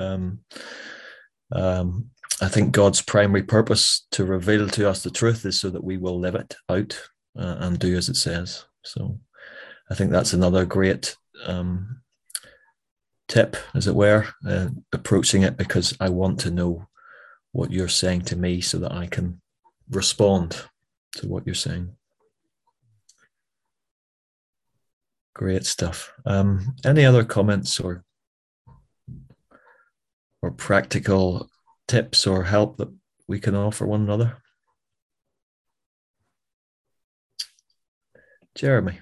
I think God's primary purpose to reveal to us the truth is so that we will live it out and do as it says. So I think that's another great tip, as it were, approaching it, because I want to know what you're saying to me so that I can respond to what you're saying. Great stuff. Any other comments or practical tips or help that we can offer one another? Jeremy.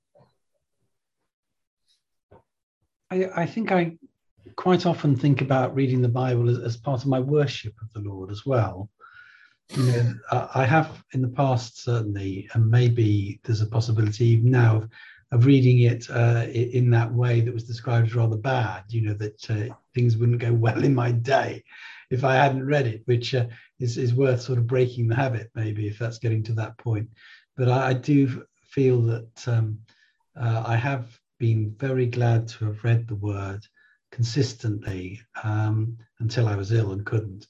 I think I quite often think about reading the Bible as part of my worship of the Lord as well. I have in the past, certainly, and maybe there's a possibility even now of reading it in that way that was described as rather bad, that things wouldn't go well in my day if I hadn't read it, which is worth sort of breaking the habit, maybe, if that's getting to that point. But I do feel that I have been very glad to have read the Word consistently until I was ill and couldn't.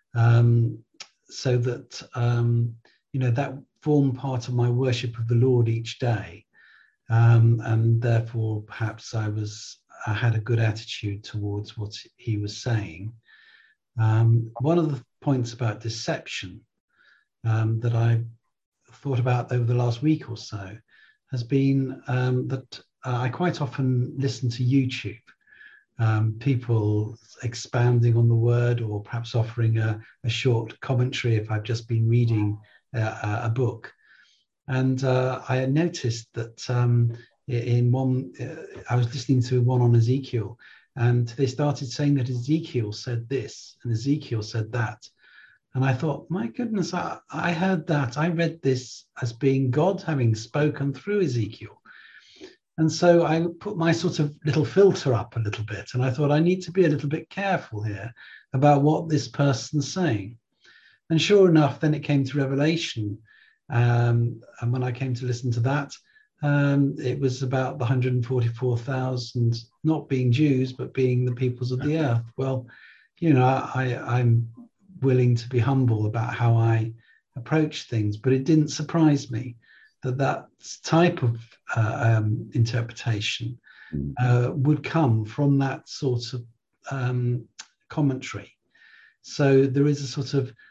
So that, that formed part of my worship of the Lord each day. And therefore, perhaps I had a good attitude towards what he was saying. One of the points about deception that I thought about over the last week or so has been that I quite often listen to YouTube, people expounding on the word, or perhaps offering a short commentary if I've just been reading a book. And I noticed that in one, I was listening to one on Ezekiel, and they started saying that Ezekiel said this and Ezekiel said that. And I thought, my goodness, I heard that. I read this as being God having spoken through Ezekiel. And so I put my sort of little filter up a little bit, and I thought I need to be a little bit careful here about what this person's saying. And sure enough, then it came to Revelation. And when I came to listen to that, it was about the 144,000 not being Jews, but being the peoples of the earth. Well, I'm willing to be humble about how I approach things, but it didn't surprise me that type of interpretation would come from that sort of commentary. So there is a sort of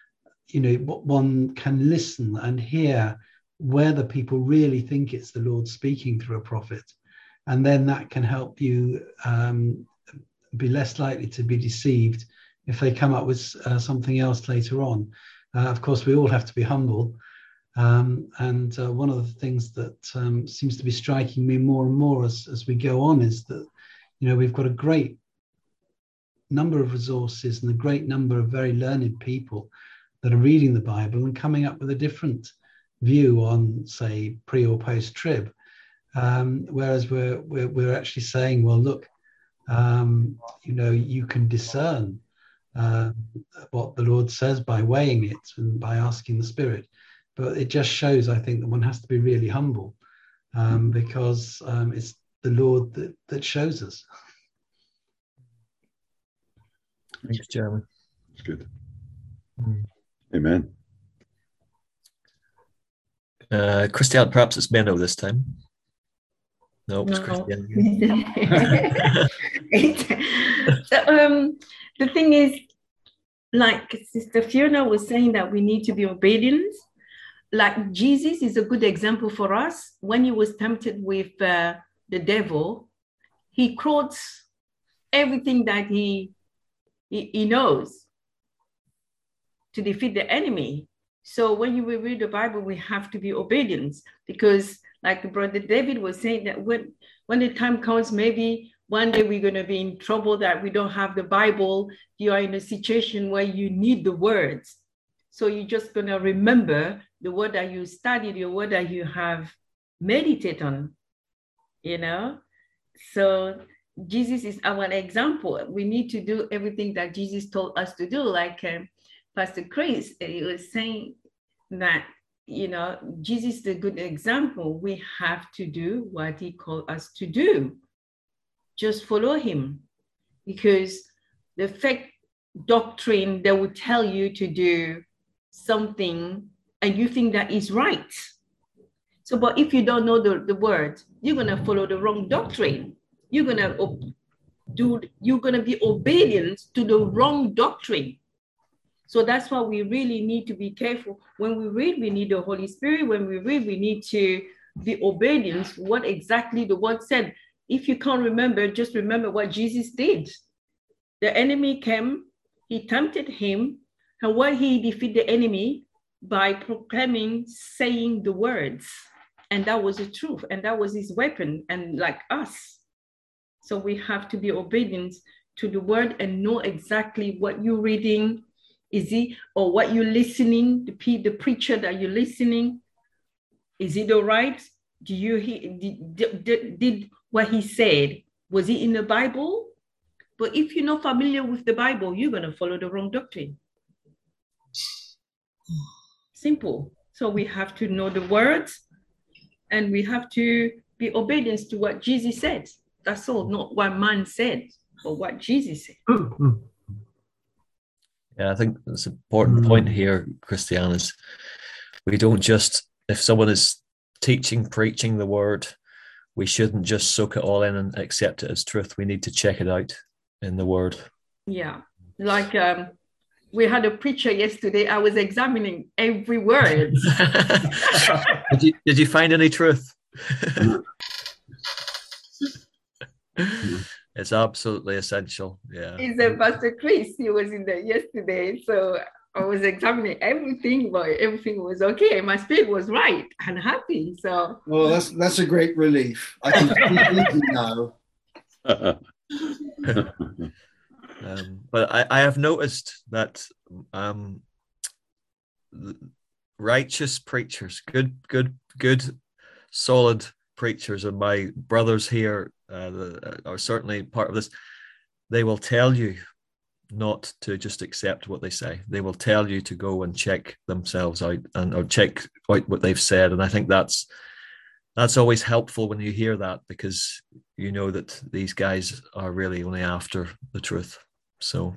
one can listen and hear whether people really think it's the Lord speaking through a prophet. And then that can help you be less likely to be deceived if they come up with something else later on. Of course, we all have to be humble. And one of the things that seems to be striking me more and more as we go on is that, we've got a great number of resources and a great number of very learned people that are reading the Bible and coming up with a different view on, say, pre or post trib. Whereas we're actually saying, well, look, you can discern what the Lord says by weighing it and by asking the Spirit. But it just shows, I think, that one has to be really humble because it's the Lord that shows us. Thanks, Jeremy. That's good. Amen. Christian, perhaps it's Benno this time. No, it's Christian. The thing is, like Sister Fiona was saying, that we need to be obedient. Like Jesus is a good example for us. When he was tempted with the devil, he quotes everything that he knows to defeat the enemy. So when you read the Bible, we have to be obedient, because like Brother David was saying, that when the time comes, maybe one day we're going to be in trouble that we don't have the Bible. You are in a situation where you need the words. So you're just going to remember the word that you studied, your word that you have meditated on, So Jesus is our example. We need to do everything that Jesus told us to do. Like Pastor Chris, he was saying that, Jesus is a good example. We have to do what he called us to do. Just follow him, because the fake doctrine, they will tell you to do something and you think that is right. So, but if you don't know the word, you're going to follow the wrong doctrine. You're going to be obedient to the wrong doctrine. So that's why we really need to be careful. When we read, we need the Holy Spirit. When we read, we need to be obedient to what exactly the word said. If you can't remember, just remember what Jesus did. The enemy came, he tempted him, and why he defeated the enemy? By proclaiming, saying the words. And that was the truth, and that was his weapon, and like us. So we have to be obedient to the word and know exactly what you're reading, or what you're listening, the preacher that you're listening. Is it all right? Do you hear, did what he said, was it in the Bible? But if you're not familiar with the Bible, you're going to follow the wrong doctrine. Simple. So we have to know the words, and we have to be obedient to what Jesus said. That's all, not what man said, but what Jesus said. Yeah, I think that's an important point here, Christian, is we don't just, if someone is preaching the word, we shouldn't just soak it all in and accept it as truth. We need to check it out in the word. Yeah, like we had a preacher yesterday. I was examining every word. Did you find any truth? It's absolutely essential. Yeah. He's a Pastor Chris. He was in there yesterday. So I was examining everything, but everything was okay. My spirit was right and happy. So well, that's a great relief. I can sleep now. But I have noticed that righteous preachers, good, solid preachers, and my brothers here are certainly part of this. They will tell you not to just accept what they say. They will tell you to go and check themselves out or check out what they've said. And I think that's always helpful when you hear that, because you know that these guys are really only after the truth. So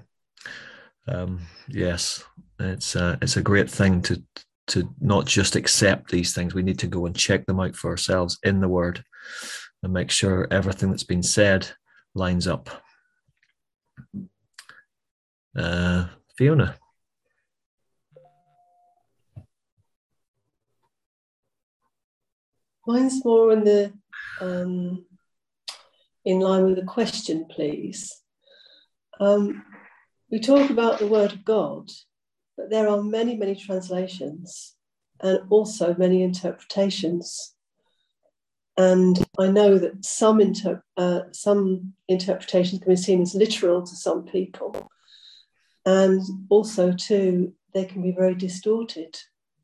yes, it's a great thing to not just accept these things. We need to go and check them out for ourselves in the word and make sure everything that's been said lines up. Fiona. Mine's more in the in line with the question, please. We talk about the Word of God, but there are many, many translations and also many interpretations. And I know that some interpretations can be seen as literal to some people, and also too they can be very distorted.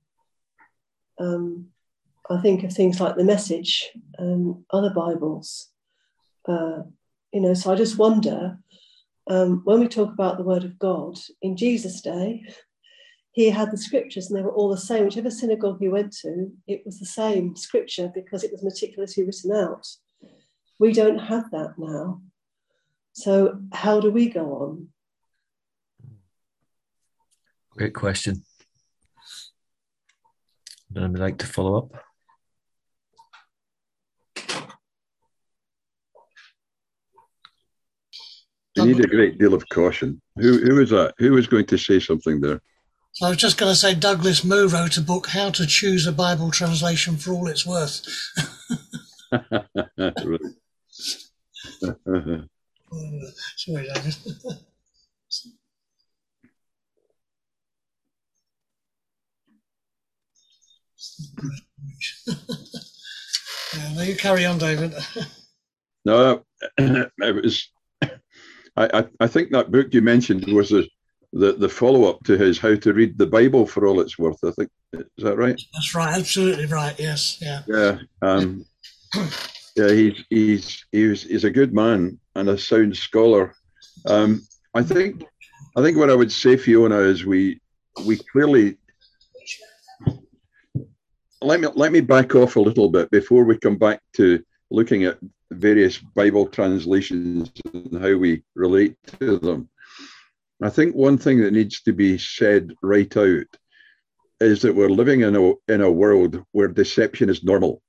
I think of things like the Message and other Bibles, so I just wonder, when we talk about the Word of God, in Jesus' day, he had the scriptures and they were all the same. Whichever synagogue he went to, it was the same scripture because it was meticulously written out. We don't have that now. So how do we go on? Great question. Would anybody like to follow up? You need a great deal of caution. Who is that? Who was going to say something there? So I was just going to say Douglas Moo wrote a book, How to Choose a Bible Translation for All It's Worth. Sorry, Douglas. No, you carry on, David. No, it was. I think that book you mentioned was the follow-up to his How to Read the Bible for All It's Worth. I think, is that right? That's right, absolutely right. Yes, yeah. Yeah, yeah. He's a good man and a sound scholar. I think what I would say, Fiona, is we clearly. Let me back off a little bit before we come back to looking at various Bible translations and how we relate to them. I think one thing that needs to be said right out is that we're living in a world where deception is normal.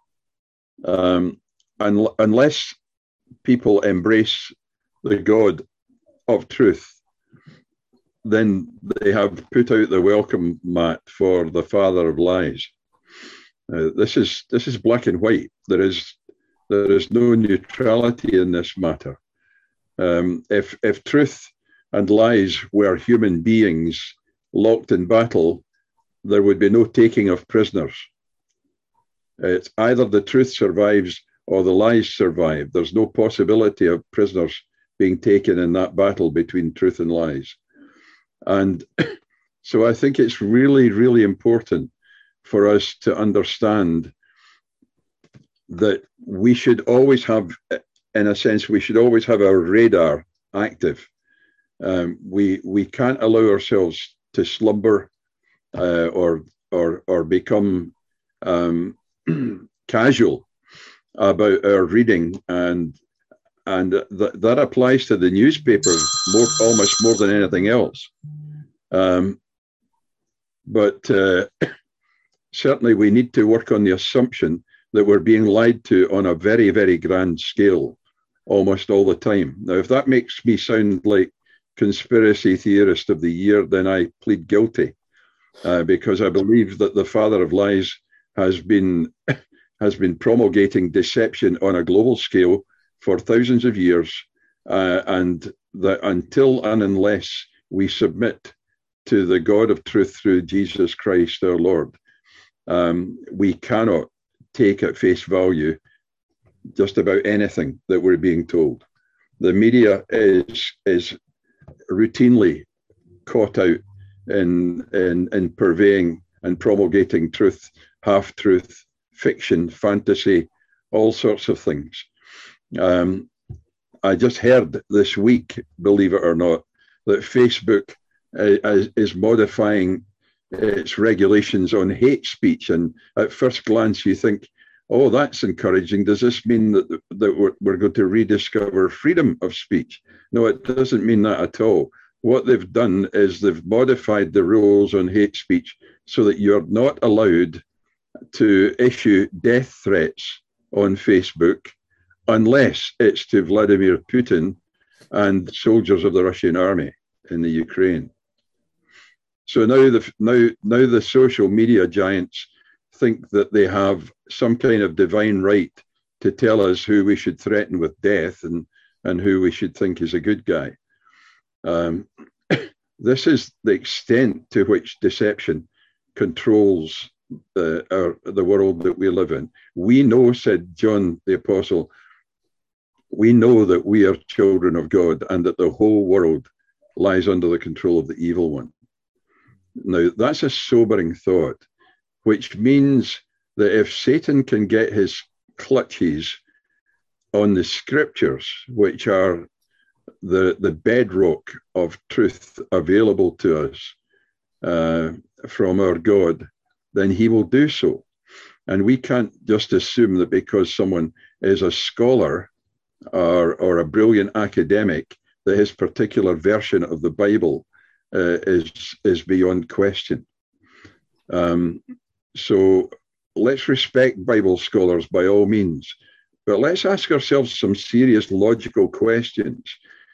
Unless people embrace the God of truth, then they have put out the welcome mat for the father of lies. This is black and white. There is no neutrality in this matter. If truth and lies were human beings locked in battle, there would be no taking of prisoners. It's either the truth survives or the lies survive. There's no possibility of prisoners being taken in that battle between truth and lies. And so I think it's really, really important for us to understand that we should always have, in a sense, we should always have our radar active. We can't allow ourselves to slumber or become casual about our reading, and that applies to the newspaper almost more than anything else. But certainly we need to work on the assumption that we're being lied to on a very, very grand scale almost all the time. Now, if that makes me sound like conspiracy theorist of the year, then I plead guilty, because I believe that the father of lies has been promulgating deception on a global scale for thousands of years, and that until and unless we submit to the God of truth through Jesus Christ our Lord, we cannot take at face value just about anything that we're being told. The media is routinely caught out in purveying and promulgating truth, half-truth, fiction, fantasy, all sorts of things. I just heard this week, believe it or not, that Facebook is modifying its regulations on hate speech. And at first glance, you think, oh, that's encouraging. Does this mean that we're going to rediscover freedom of speech? No, it doesn't mean that at all. What they've done is they've modified the rules on hate speech so that you're not allowed to issue death threats on Facebook unless it's to Vladimir Putin and soldiers of the Russian army in the Ukraine. So now the social media giants think that they have some kind of divine right to tell us who we should threaten with death and who we should think is a good guy. This is the extent to which deception controls the world that we live in. We know, said John the Apostle, we know that we are children of God and that the whole world lies under the control of the evil one. Now, that's a sobering thought, which means that if Satan can get his clutches on the scriptures, which are the bedrock of truth available to us from our God, then he will do so. And we can't just assume that because someone is a scholar or a brilliant academic, that his particular version of the Bible is beyond question. So let's respect Bible scholars by all means, but let's ask ourselves some serious logical questions.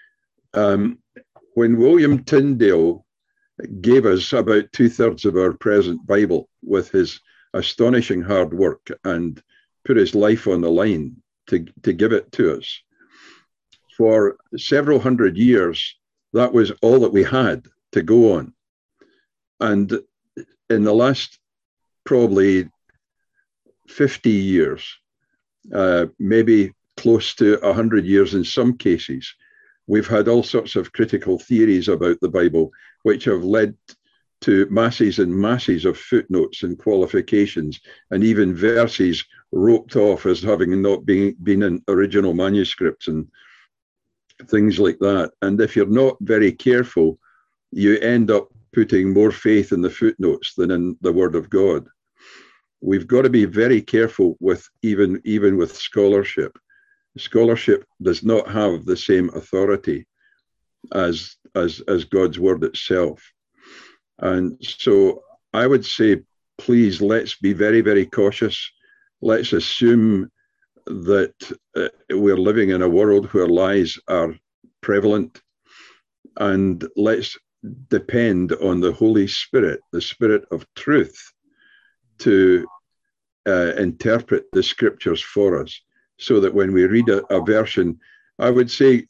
When William Tyndale gave us about 2/3 of our present Bible with his astonishing hard work and put his life on the line to give it to us, for several hundred years, that was all that we had to go on. And in the last probably 50 years, maybe close to 100 years in some cases, we've had all sorts of critical theories about the Bible, which have led to masses and masses of footnotes and qualifications, and even verses roped off as having not been in original manuscripts and things like that. And if you're not very careful, you end up putting more faith in the footnotes than in the Word of God. We've got to be very careful with even with scholarship. Scholarship does not have the same authority as God's Word itself. And so I would say, please, let's be very, very cautious. Let's assume that we're living in a world where lies are prevalent, and let's depend on the Holy Spirit, the Spirit of truth, to interpret the scriptures for us, so that when we read a version, I would say,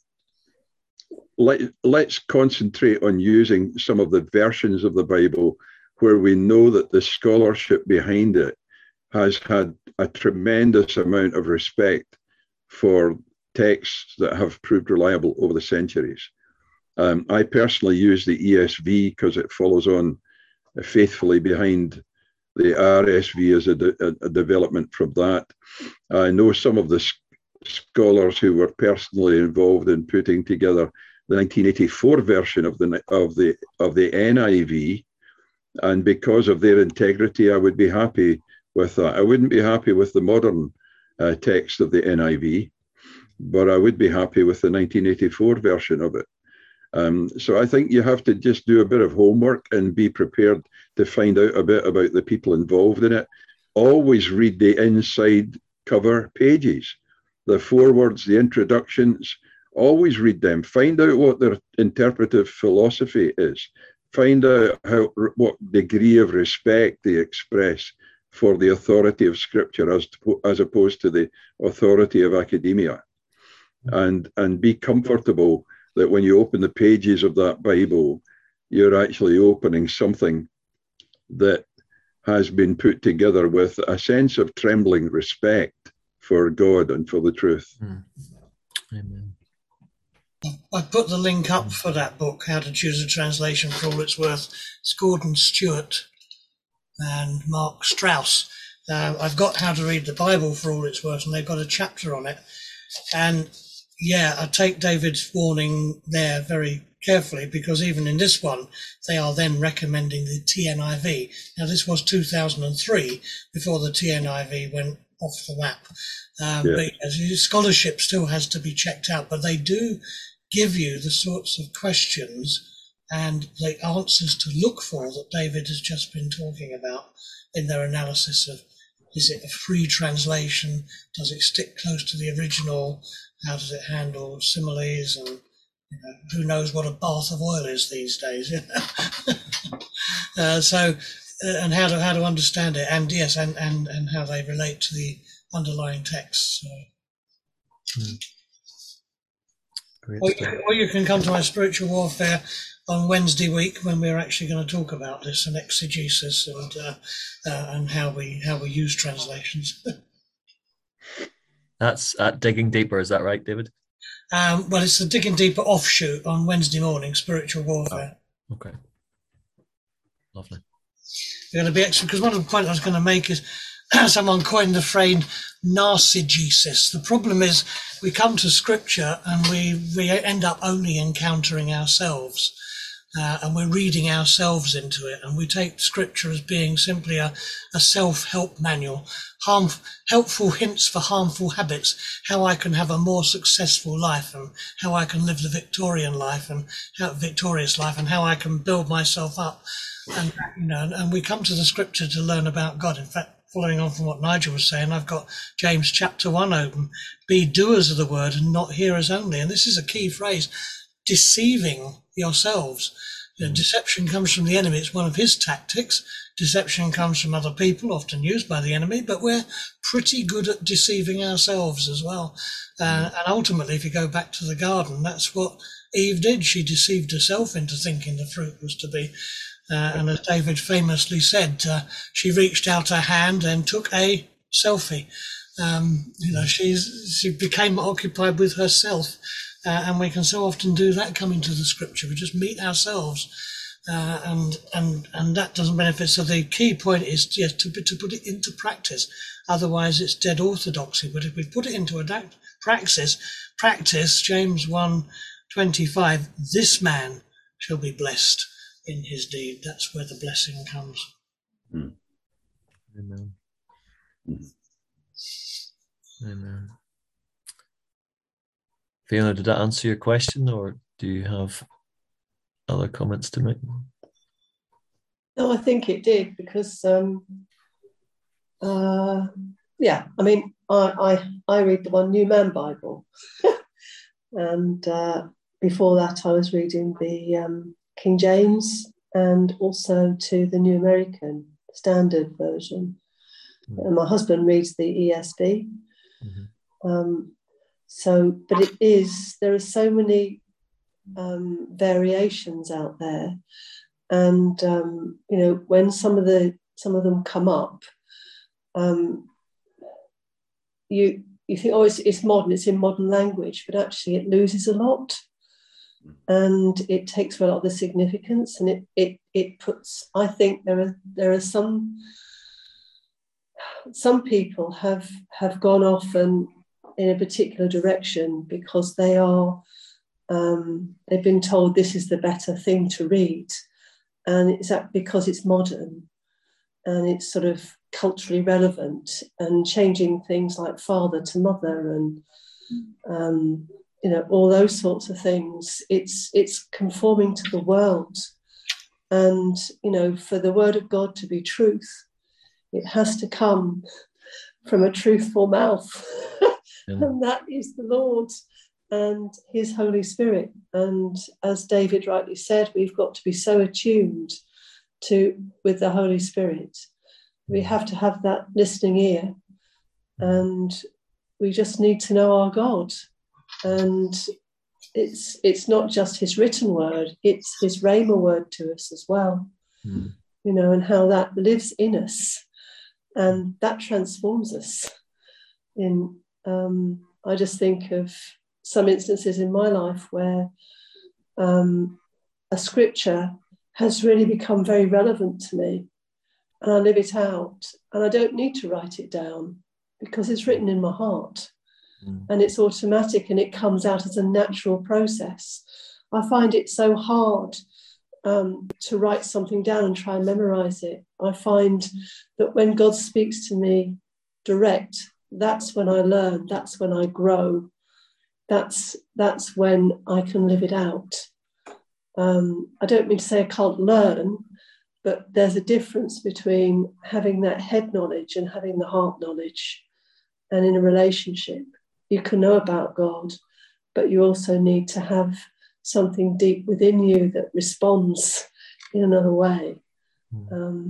let's concentrate on using some of the versions of the Bible where we know that the scholarship behind it has had a tremendous amount of respect for texts that have proved reliable over the centuries. I personally use the ESV because it follows on faithfully behind the RSV as a development from that. I know some of the scholars who were personally involved in putting together the 1984 version of the NIV, and because of their integrity, I would be happy with that. I wouldn't be happy with the modern text of the NIV, but I would be happy with the 1984 version of it. So I think you have to just do a bit of homework and be prepared to find out a bit about the people involved in it. Always read the inside cover pages, the forewords, the introductions. Always read them. Find out what their interpretive philosophy is. Find out what degree of respect they express for the authority of Scripture as opposed to the authority of academia. And be comfortable that when you open the pages of that Bible, you're actually opening something that has been put together with a sense of trembling respect for God and for the truth. Amen. I put the link up for that book, How to Choose a Translation for All It's Worth. It's Gordon Stewart and Mark Strauss. I've got How to Read the Bible for All It's Worth, and they've got a chapter on it. And yeah, I take David's warning there very carefully, because even in this one, they are then recommending the TNIV. Now, this was 2003, before the TNIV went off the map. But scholarship still has to be checked out, but they do give you the sorts of questions and the answers to look for that David has just been talking about in their analysis of, is it a free translation? Does it stick close to the original? How does it handle similes? And who knows what a bath of oil is these days? So and how to understand it, and yes, and how they relate to the underlying text. So. Or you can come to my spiritual warfare on Wednesday week when we're actually going to talk about this and exegesis and how we use translations. That's at Digging Deeper, is that right, David? Well, it's the Digging Deeper offshoot on Wednesday morning, spiritual warfare. Oh, okay. Lovely. We're going to be extra, because one of the points I was going to make is someone coined the phrase narcigesis. The problem is we come to scripture and we end up only encountering ourselves, and we're reading ourselves into it, and we take scripture as being simply a self-help manual, helpful hints for harmful habits, how I can have a more successful life and how I can live the victorious life and how I can build myself up. And and we come to the scripture to learn about God. In fact, following on from what Nigel was saying, I've got James chapter 1 open. Be doers of the word and not hearers only. And this is a key phrase, deceiving yourselves. Deception comes from the enemy. It's one of his tactics. Deception comes from other people, often used by the enemy, but we're pretty good at deceiving ourselves as well. And ultimately, if you go back to the garden, that's what Eve did. She deceived herself into thinking the fruit was to be. And as David famously said, she reached out her hand and took a selfie. She became occupied with herself, and we can so often do that coming to the scripture. We just meet ourselves, and that doesn't benefit. So the key point is to put it into practice. Otherwise, it's dead orthodoxy. But if we put it into a practice, James 1:25, this man shall be blessed in his deed. That's where the blessing comes. Amen. Amen. Fiona, did that answer your question, or do you have other comments to make? No, I think it did, because I mean, I read the One New Man Bible, and before that I was reading the King James and also to the New American Standard Version. And my husband reads the ESV. But there are so many variations out there, and when some of them come up, you think, oh, it's modern, it's in modern language, but actually it loses a lot. And it takes a lot of the significance, and it puts, I think there are some people have gone off and in a particular direction because they've been told this is the better thing to read, and it's because it's modern and it's sort of culturally relevant, and changing things like father to mother and all those sorts of things. It's conforming to the world. And, for the word of God to be truth, it has to come from a truthful mouth. And that is the Lord and his Holy Spirit. And as David rightly said, we've got to be so attuned with the Holy Spirit. We have to have that listening ear. And we just need to know our God. And it's not just his written word, it's his rhema word to us as well, and how that lives in us and that transforms us. I just think of some instances in my life where a scripture has really become very relevant to me, and I live it out, and I don't need to write it down because it's written in my heart. And it's automatic, and it comes out as a natural process. I find it so hard to write something down and try and memorize it. I find that when God speaks to me direct, that's when I learn, that's when I grow, that's when I can live it out. I don't mean to say I can't learn, but there's a difference between having that head knowledge and having the heart knowledge. And in a relationship, you can know about God, but you also need to have something deep within you that responds in another way.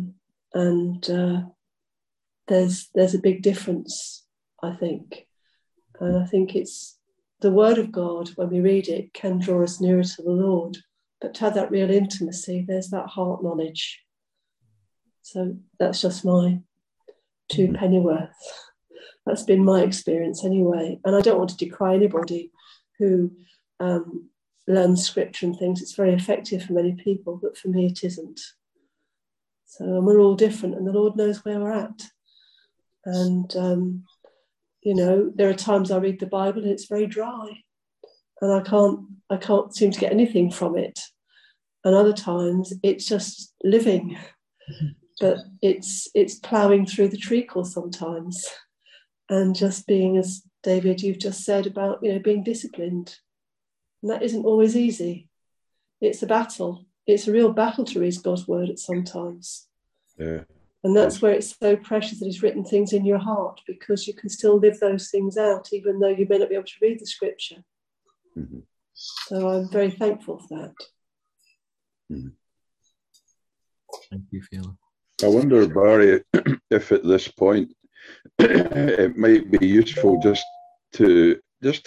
And there's a big difference, I think. And I think it's the word of God, when we read it, can draw us nearer to the Lord. But to have that real intimacy, there's that heart knowledge. So that's just my 2 pennyworth. That's been my experience anyway. And I don't want to decry anybody who learns scripture and thinks it's very effective for many people, but for me it isn't. So, and we're all different, and the Lord knows where we're at. And, you know, there are times I read the Bible and it's very dry, and I can't seem to get anything from it. And other times it's just living, but it's ploughing through the treacle sometimes, and just being, as David, you've just said about, you know, being disciplined. And that isn't always easy. It's a battle. It's a real battle to read God's word at sometimes. Yeah. And that's where it's so precious that he's written things in your heart, because you can still live those things out, even though you may not be able to read the scripture. Mm-hmm. So I'm very thankful for that. Mm-hmm. Thank you, Fiona. I wonder, Barry, if at this point it might be useful just to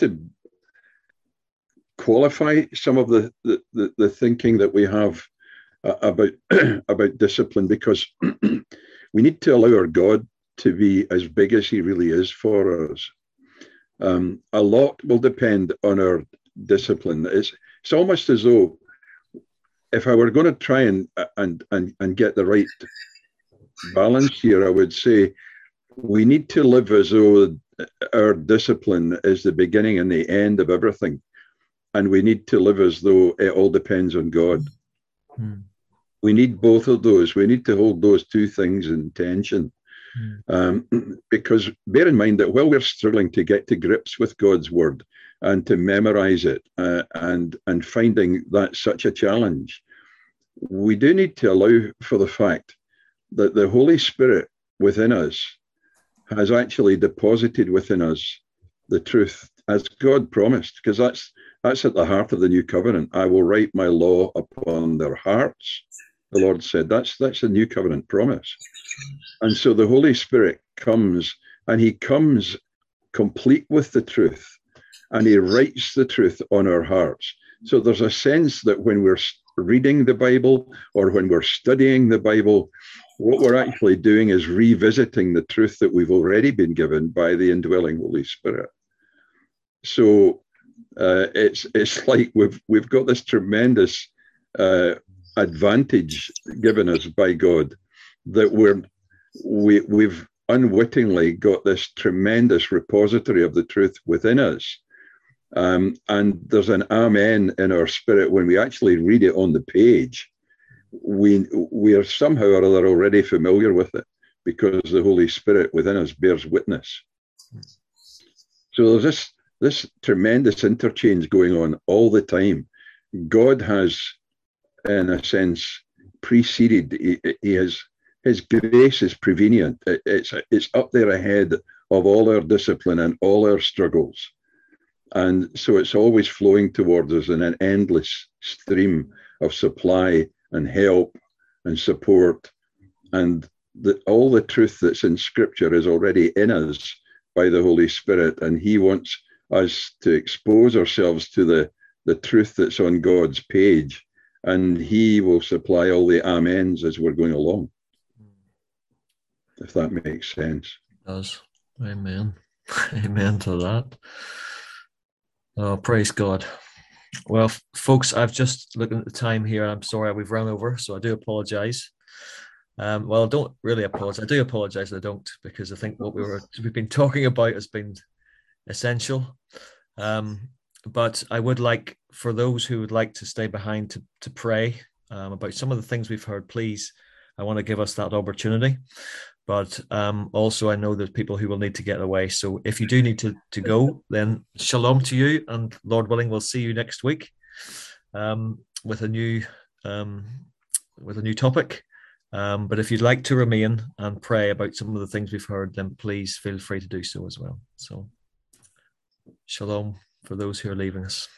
qualify some of the thinking that we have about discipline, because we need to allow our God to be as big as he really is for us. A lot will depend on our discipline. It's almost as though if I were going to try and get the right balance here, I would say we need to live as though our discipline is the beginning and the end of everything. And we need to live as though it all depends on God. We need both of those. We need to hold those two things in tension. Because bear in mind that while we're struggling to get to grips with God's word and to memorize it, and finding that such a challenge, we do need to allow for the fact that the Holy Spirit within us has actually deposited within us the truth as God promised, because that's at the heart of the new covenant. I will write my law upon their hearts. The Lord said that's a new covenant promise. And so the Holy Spirit comes, and he comes complete with the truth, and he writes the truth on our hearts. So there's a sense that when we're reading the Bible or when we're studying the Bible, what we're actually doing is revisiting the truth that we've already been given by the indwelling Holy Spirit. So it's like we've got this tremendous advantage given us by God, that we've unwittingly got this tremendous repository of the truth within us. And there's an amen in our spirit when we actually read it on the page. We are somehow or other already familiar with it, because the Holy Spirit within us bears witness. So there's this tremendous interchange going on all the time. God has, in a sense, preceded. He has, his grace is prevenient. It's up there ahead of all our discipline and all our struggles. And so it's always flowing towards us in an endless stream of supply and help and support. And all the truth that's in Scripture is already in us by the Holy Spirit. And he wants us to expose ourselves to the truth that's on God's page. And he will supply all the amens as we're going along. If that makes sense. It does. Amen. Amen to that. Oh, praise God. Well, folks, I've just looking at the time here. I'm sorry we've run over, so I do apologize. Well, I don't really apologize. I do apologize. I don't, because I think what we've been talking about has been essential. But I would like, for those who would like to stay behind to pray about some of the things we've heard, please, I want to give us that opportunity. But also I know there's people who will need to get away. So if you do need to go, then shalom to you, and Lord willing, we'll see you next week with a new topic. But if you'd like to remain and pray about some of the things we've heard, then please feel free to do so as well. So shalom for those who are leaving us.